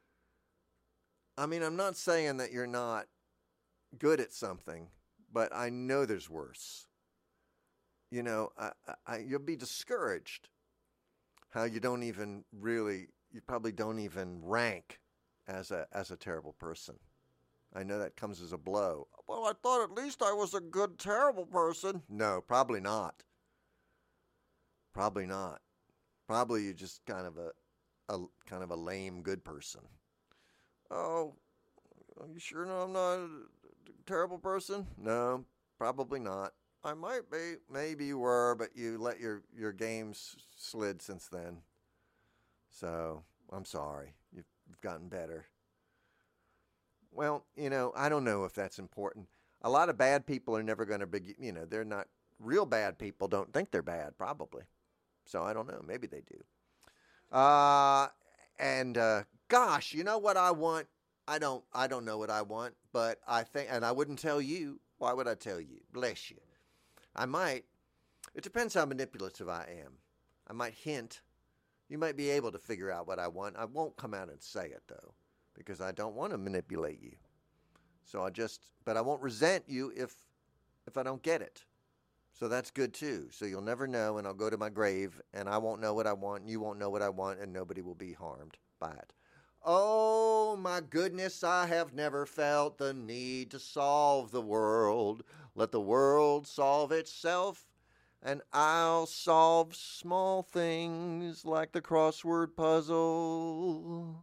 I mean, I'm not saying that you're not good at something. But I know there's worse. You know, I, I, you'll be discouraged how you don't even really, you probably don't even rank as a as a terrible person. I know that comes as a blow. Well, I thought at least I was a good, terrible person. No, probably not. Probably not. Probably you're just kind of a, a kind of a lame good person. Oh, are you sure no, I'm not a terrible person? No, probably not. I might be. Maybe you were, but you let your, your games slid since then. So, I'm sorry. You've, you've gotten better. Well, you know, I don't know if that's important. A lot of bad people are never going to be, you know, they're not, real bad people don't think they're bad, probably. So, I don't know. Maybe they do. Uh, and, uh, gosh, you know what I want? I don't, I don't know what I want, but I think, and I wouldn't tell you. Why would I tell you? Bless you. I might. It depends how manipulative I am. I might hint. You might be able to figure out what I want. I won't come out and say it, though, because I don't want to manipulate you. So I just, but I won't resent you if, if I don't get it. So that's good, too. So you'll never know, and I'll go to my grave, and I won't know what I want, and you won't know what I want, and nobody will be harmed by it. Oh, my goodness, I have never felt the need to solve the world. Let the world solve itself, and I'll solve small things like the crossword puzzle.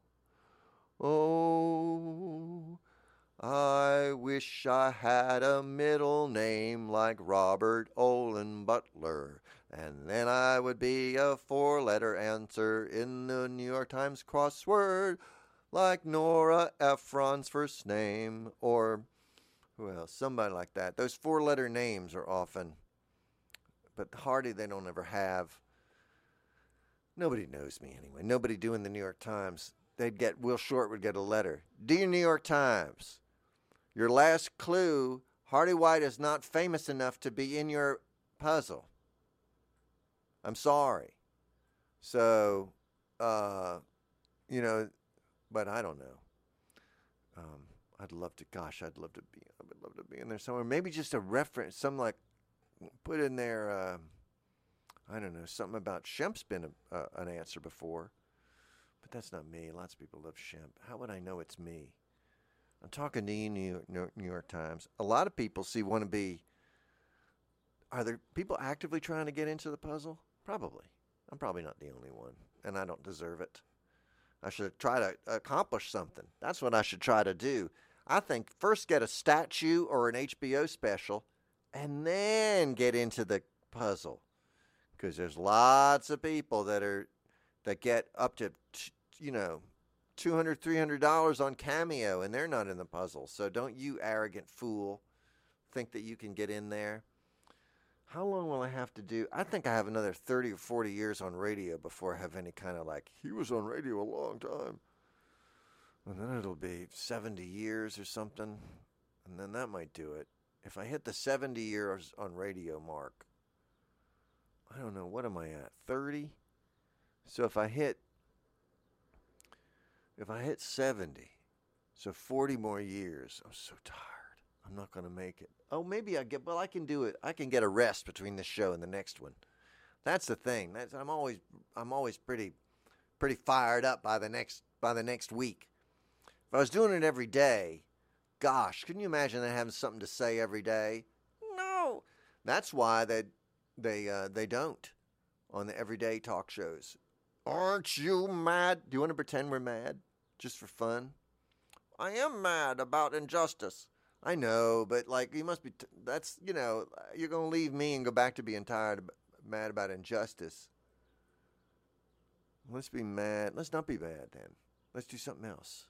Oh, I wish I had a middle name like Robert Olin Butler, and then I would be a four-letter answer in the New York Times crossword, like Nora Ephron's first name, or, well, somebody like that. Those four-letter names are often, but hardly they don't ever have. Nobody knows me anyway. Nobody doing the New York Times. They'd get, Will Short would get a letter. Dear New York Times, your last clue, Hardy White is not famous enough to be in your puzzle. I'm sorry. So, uh, you know, but I don't know. Um, I'd love to, gosh, I'd love to be, I would love to be in there somewhere. Maybe just a reference, some like, put in there, uh, I don't know, something about Shemp's been a, uh, an answer before. But that's not me. Lots of people love Shemp. How would I know it's me? I'm talking to you, New York, New York Times. A lot of people see want to be, are there people actively trying to get into the puzzle? Probably. I'm probably not the only one, and I don't deserve it. I should try to accomplish something. That's what I should try to do. I think first get a statue or an H B O special, and then get into the puzzle. Because there's lots of people that are that get up to, you know, two hundred dollars, three hundred dollars on Cameo, and they're not in the puzzle. So don't you arrogant fool think that you can get in there. How long will I have to do? I think I have another thirty or forty years on radio before I have any kind of like, he was on radio a long time. And then it'll be seventy years or something. And then that might do it. If I hit the seventy years on radio mark, I don't know, what am I at? thirty? So if I hit, if I hit seventy, so forty more years, I'm so tired. I'm not going to make it. Oh, maybe I get, well, I can do it. I can get a rest between this show and the next one. That's the thing. That's, I'm always, I'm always pretty, pretty fired up by the next, by the next week. If I was doing it every day, gosh, can you imagine that having something to say every day? No. That's why they, they, uh, they don't on the everyday talk shows. Aren't you mad? Do you want to pretend we're mad just for fun? I am mad about injustice. I know, but like you must be, t- that's, you know, you're going to leave me and go back to being tired, ab- mad about injustice. Let's be mad. Let's not be mad then. Let's do something else.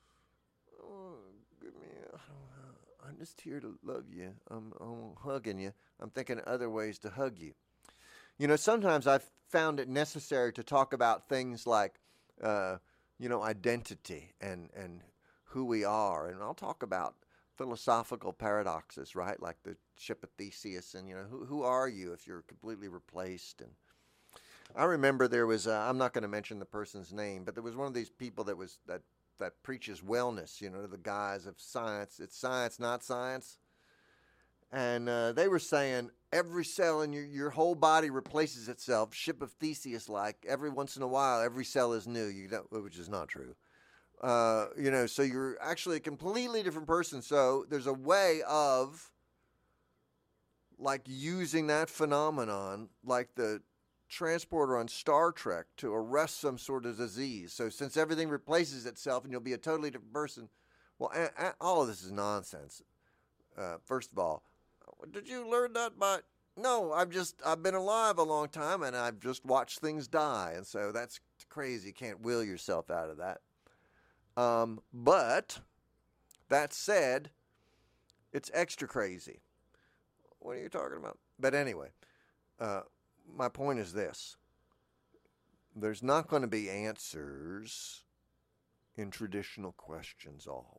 Oh, give me, a, I don't know. I'm just here to love you. I'm, I'm hugging you. I'm thinking of other ways to hug you. You know, sometimes I've found it necessary to talk about things like, uh, you know, identity and, and who we are. And I'll talk about philosophical paradoxes, right? Like the ship of Theseus, and, you know, who who are you if you're completely replaced? And I remember there was, uh, I'm not going to mention the person's name, but there was one of these people that was, that, that preaches wellness, you know, the guise of science. It's science, not science. And uh, they were saying every cell in your, your whole body replaces itself, ship of Theseus like. Every once in a while, every cell is new, you don't, which is not true. Uh, you know, so you're actually a completely different person. So there's a way of, like, using that phenomenon, like the transporter on Star Trek, to arrest some sort of disease. So since everything replaces itself and you'll be a totally different person, well, a, a, all of this is nonsense. Uh, first of all, did you learn that by? No, I've just, I've been alive a long time and I've just watched things die. And so that's crazy. You can't will yourself out of that. Um, but that said, it's extra crazy. What are you talking about? But anyway, uh, my point is this. There's not going to be answers in traditional questions always.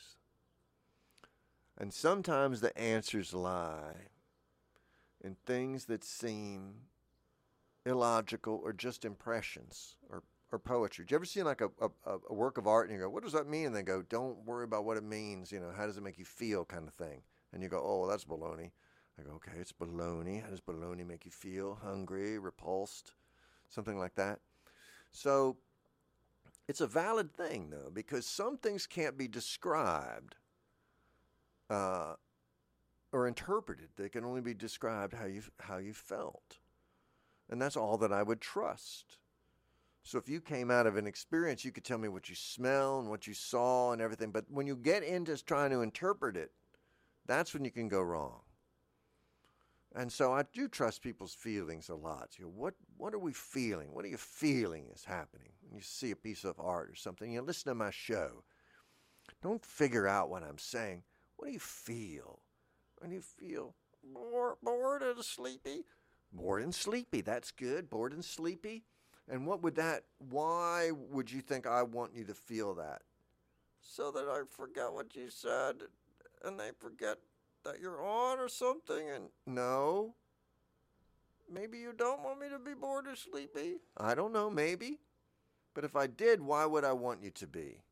And sometimes the answers lie in things that seem illogical or just impressions or or poetry. Do you ever see like a, a, a work of art and you go, what does that mean? And they go, don't worry about what it means. You know, how does it make you feel, kind of thing. And you go, oh, well, that's baloney. I go, okay, it's baloney. How does baloney make you feel? Hungry, repulsed, something like that. So it's a valid thing, though, because some things can't be described uh, or interpreted. They can only be described how you how you felt. And that's all that I would trust. So if you came out of an experience, you could tell me what you smell and what you saw and everything. But when you get into trying to interpret it, that's when you can go wrong. And so I do trust people's feelings a lot. You know, what what are we feeling? What are you feeling is happening? When you see a piece of art or something, you listen to my show. Don't figure out what I'm saying. What do you feel? When you feel bored, bored and sleepy? Bored and sleepy, that's good. Bored and sleepy. And what would that, why would you think I want you to feel that? So that I forget what you said and they forget that you're on or something? And no. Maybe you don't want me to be bored or sleepy. I don't know, maybe. But if I did, why would I want you to be?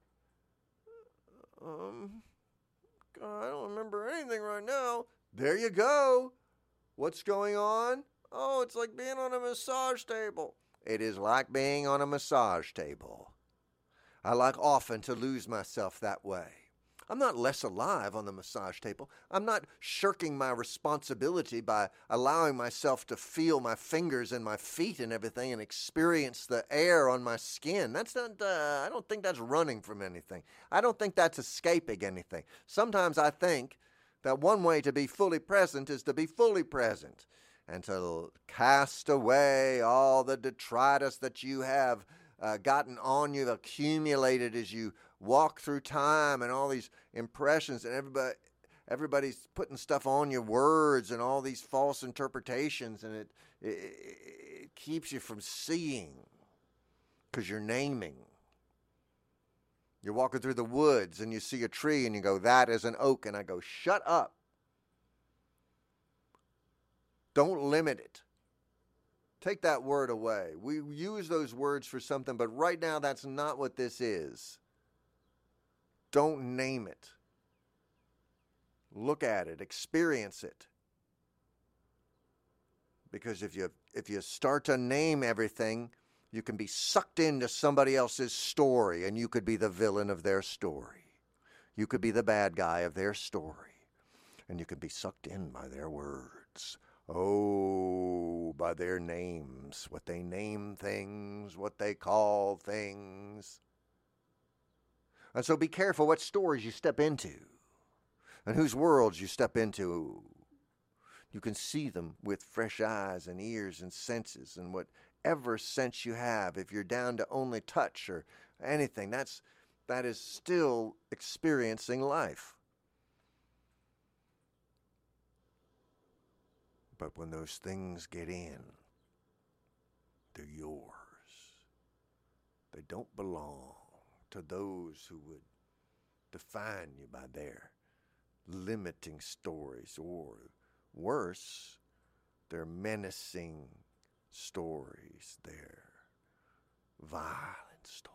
Um, God, I don't remember anything right now. There you go. What's going on? Oh, it's like being on a massage table. It is like being on a massage table. I like often to lose myself that way. I'm not less alive on the massage table. I'm not shirking my responsibility by allowing myself to feel my fingers and my feet and everything and experience the air on my skin. That's not, uh, I don't think that's running from anything. I don't think that's escaping anything. Sometimes I think that one way to be fully present is to be fully present and to cast away all the detritus that you have uh, gotten on you, accumulated as you walk through time, and all these impressions, and everybody, everybody's putting stuff on your words and all these false interpretations, and it, it, it keeps you from seeing because you're naming. You're walking through the woods and you see a tree and you go, that is an oak, and I go, shut up. Don't limit it. Take that word away. We use those words for something, but right now that's not what this is. Don't name it. Look at it, experience it. Because if you if you start to name everything, you can be sucked into somebody else's story, and you could be the villain of their story. You could be the bad guy of their story, and you could be sucked in by their words. Oh, by their names, what they name things, what they call things. And so be careful what stories you step into and whose worlds you step into. You can see them with fresh eyes and ears and senses, and whatever sense you have, if you're down to only touch or anything, that's that is still experiencing life. But when those things get in, they're yours. They don't belong to those who would define you by their limiting stories, or worse, their menacing stories, their violent stories.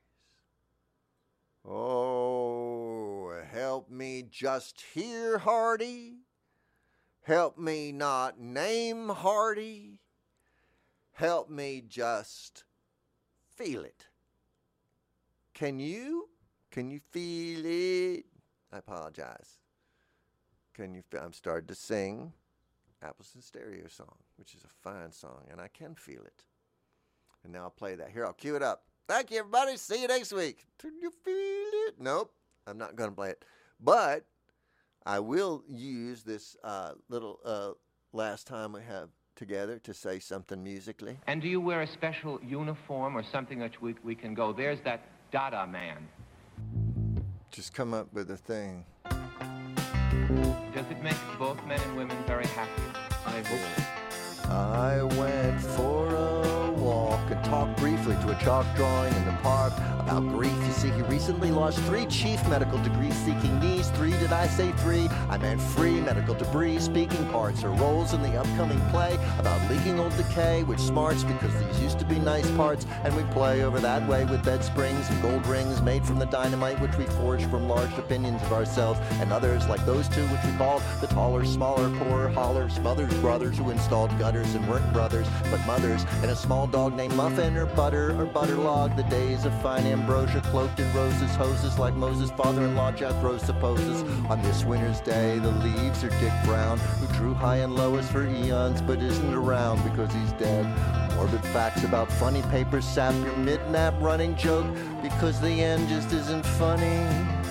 Oh, help me just hear Hardy. Help me not name Hardy. Help me just feel it. Can you? Can you feel it? I apologize. Can you feel? I'm starting to sing Apples and Stereo song, which is a fine song, and I can feel it. And now I'll play that. Here, I'll cue it up. Thank you, everybody. See you next week. Can you feel it? Nope, I'm not going to play it. But I will use this uh, little uh, last time we have together to say something musically. And do you wear a special uniform or something that we, we can go, there's that Dada man? Just come up with a thing. Does it make both men and women very happy? I hope. I went for a walk and talked briefly to a chalk drawing in the park about grief. You see, he recently lost three chief medical degrees seeking knees. Three, did I say three? I meant free medical debris, speaking parts or roles in the upcoming play about leaking old decay, which smarts because these used to be nice parts, and we play over that way with bed springs and gold rings made from the dynamite which we forged from large opinions of ourselves and others, like those two which we called the taller, smaller, poorer, hollers, mothers, brothers who installed gutters and weren't brothers but mothers, and a small dog named Muffin or Butter or Butterlog. The days of fine ambrosia cloaked in roses, hoses like Moses' father-in-law Jethro supposes. On this winter's day the leaves are Dick Brown, who drew high and lowest for eons but isn't around because he's dead. Morbid facts about funny papers sap your mid-nap running joke because the end just isn't funny.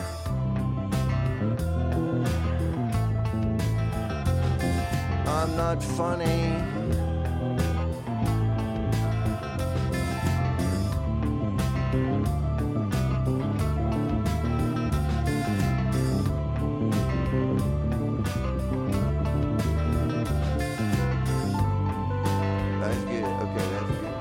I'm not funny. That's good. Okay, that's good.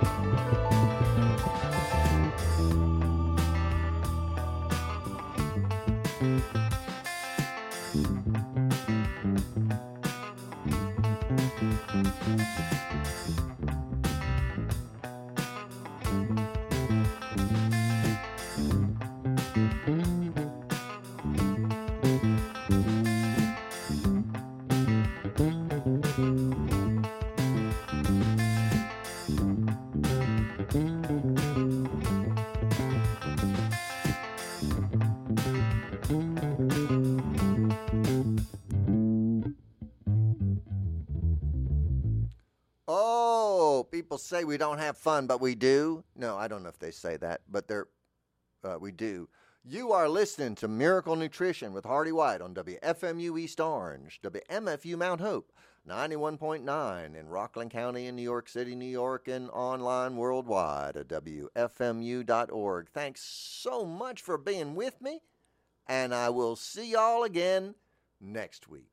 People say we don't have fun, but we do. No, I don't know if they say that, but they're, uh, we do. You are listening to Miracle Nutrition with Hardy White on W F M U East Orange, W M F U Mount Hope, ninety-one point nine in Rockland County in New York City, New York, and online worldwide at W F M U dot org. Thanks so much for being with me, and I will see y'all again next week.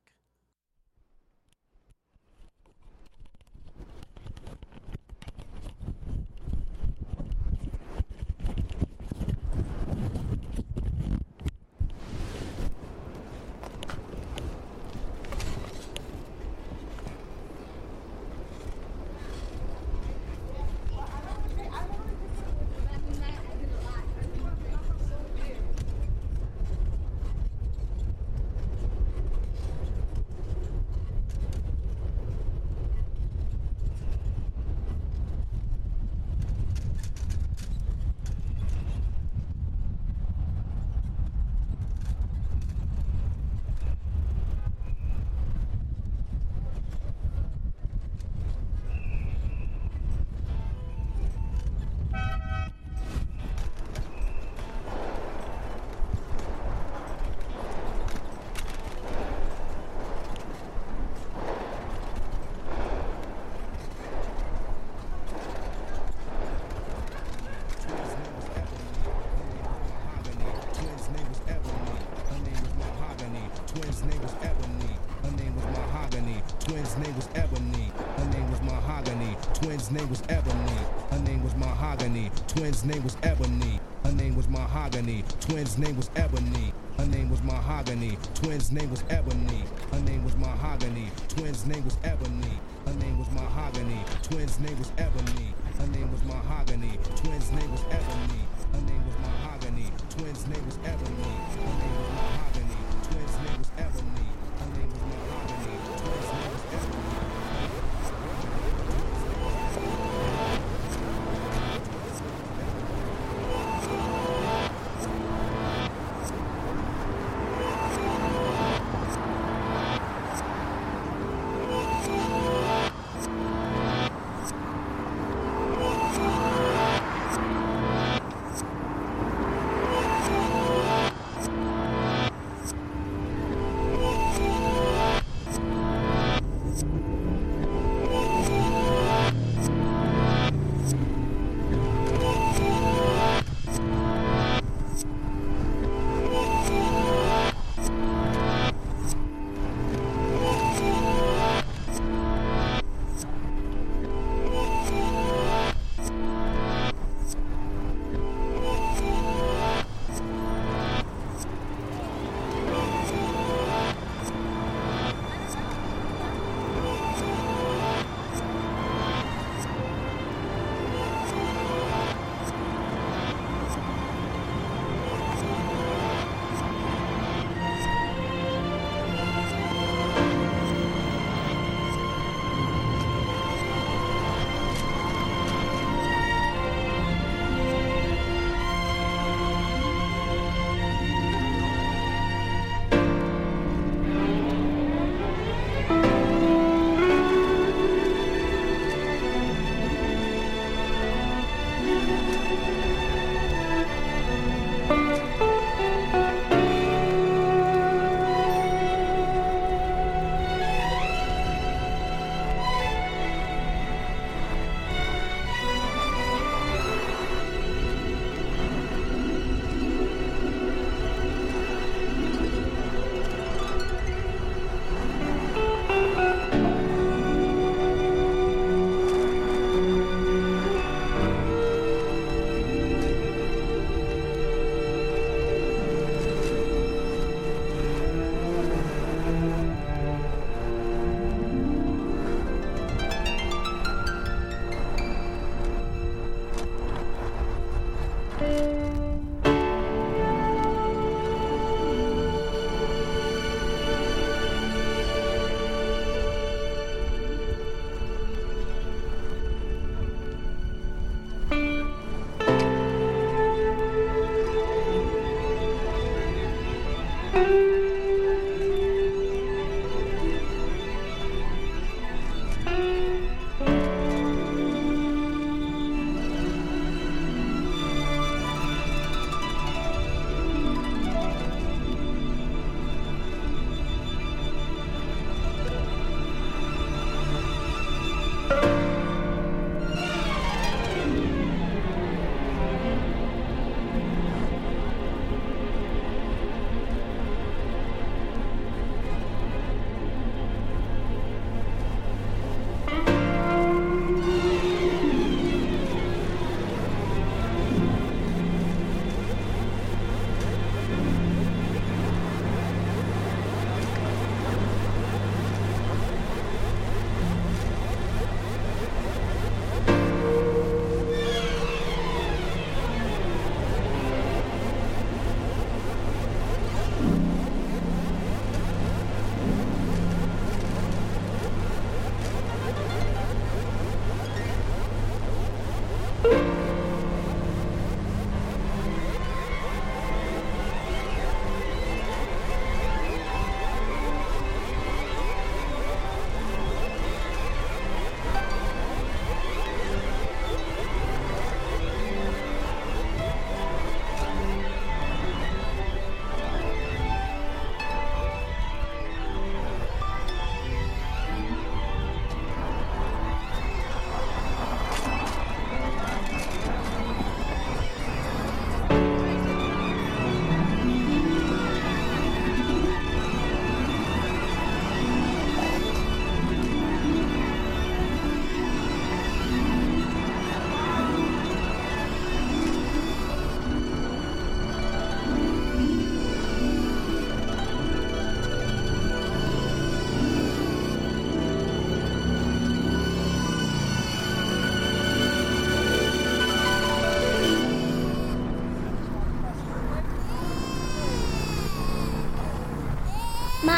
Twins' name was Ebony. Her name was Mahogany. Twins' name was Ebony. Her name was Mahogany. Twins' name was Ebony. Her name was Mahogany. Twins' name was Ebony. Her name was Mahogany. Twins' name was Ebony. Her name was Mahogany. Twins' name was Ebony. Her name was Mahogany. Twins' name was Ebony. Her name was Mahogany. Twins' name was Ebony. Her name was Mahogany. Twins' name was Ebony. Her name was Mahogany. Twins' name was Ebony. Her name was Mahogany. Twins' name was Ebony. Her name was Mahogany. Twins' name was Ebony.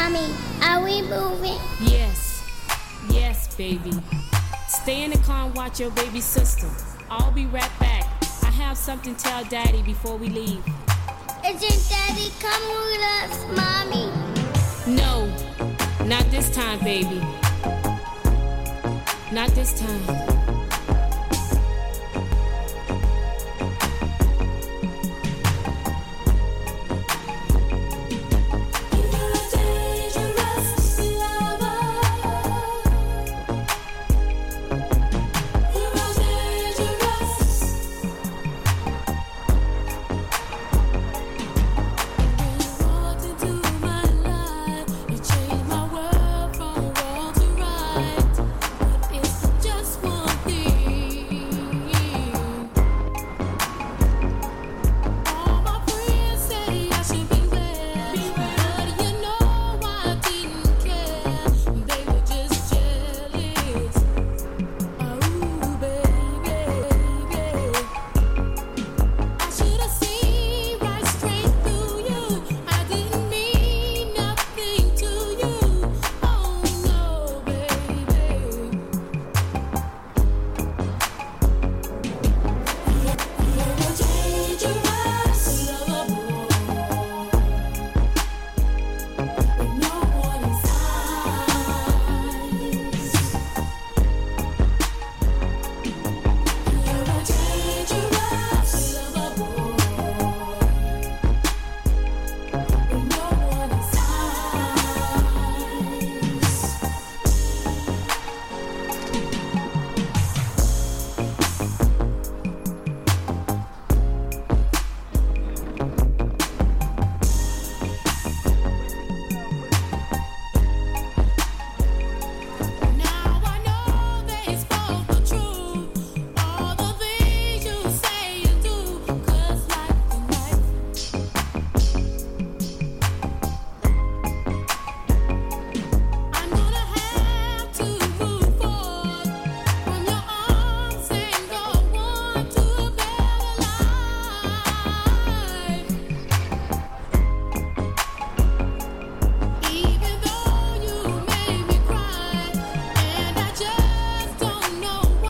Mommy, are we moving? Yes. Yes, baby. Stay in the car and watch your baby sister. I'll be right back. I have something to tell Daddy before we leave. Isn't Daddy coming with us, Mommy? No, not this time, baby. Not this time.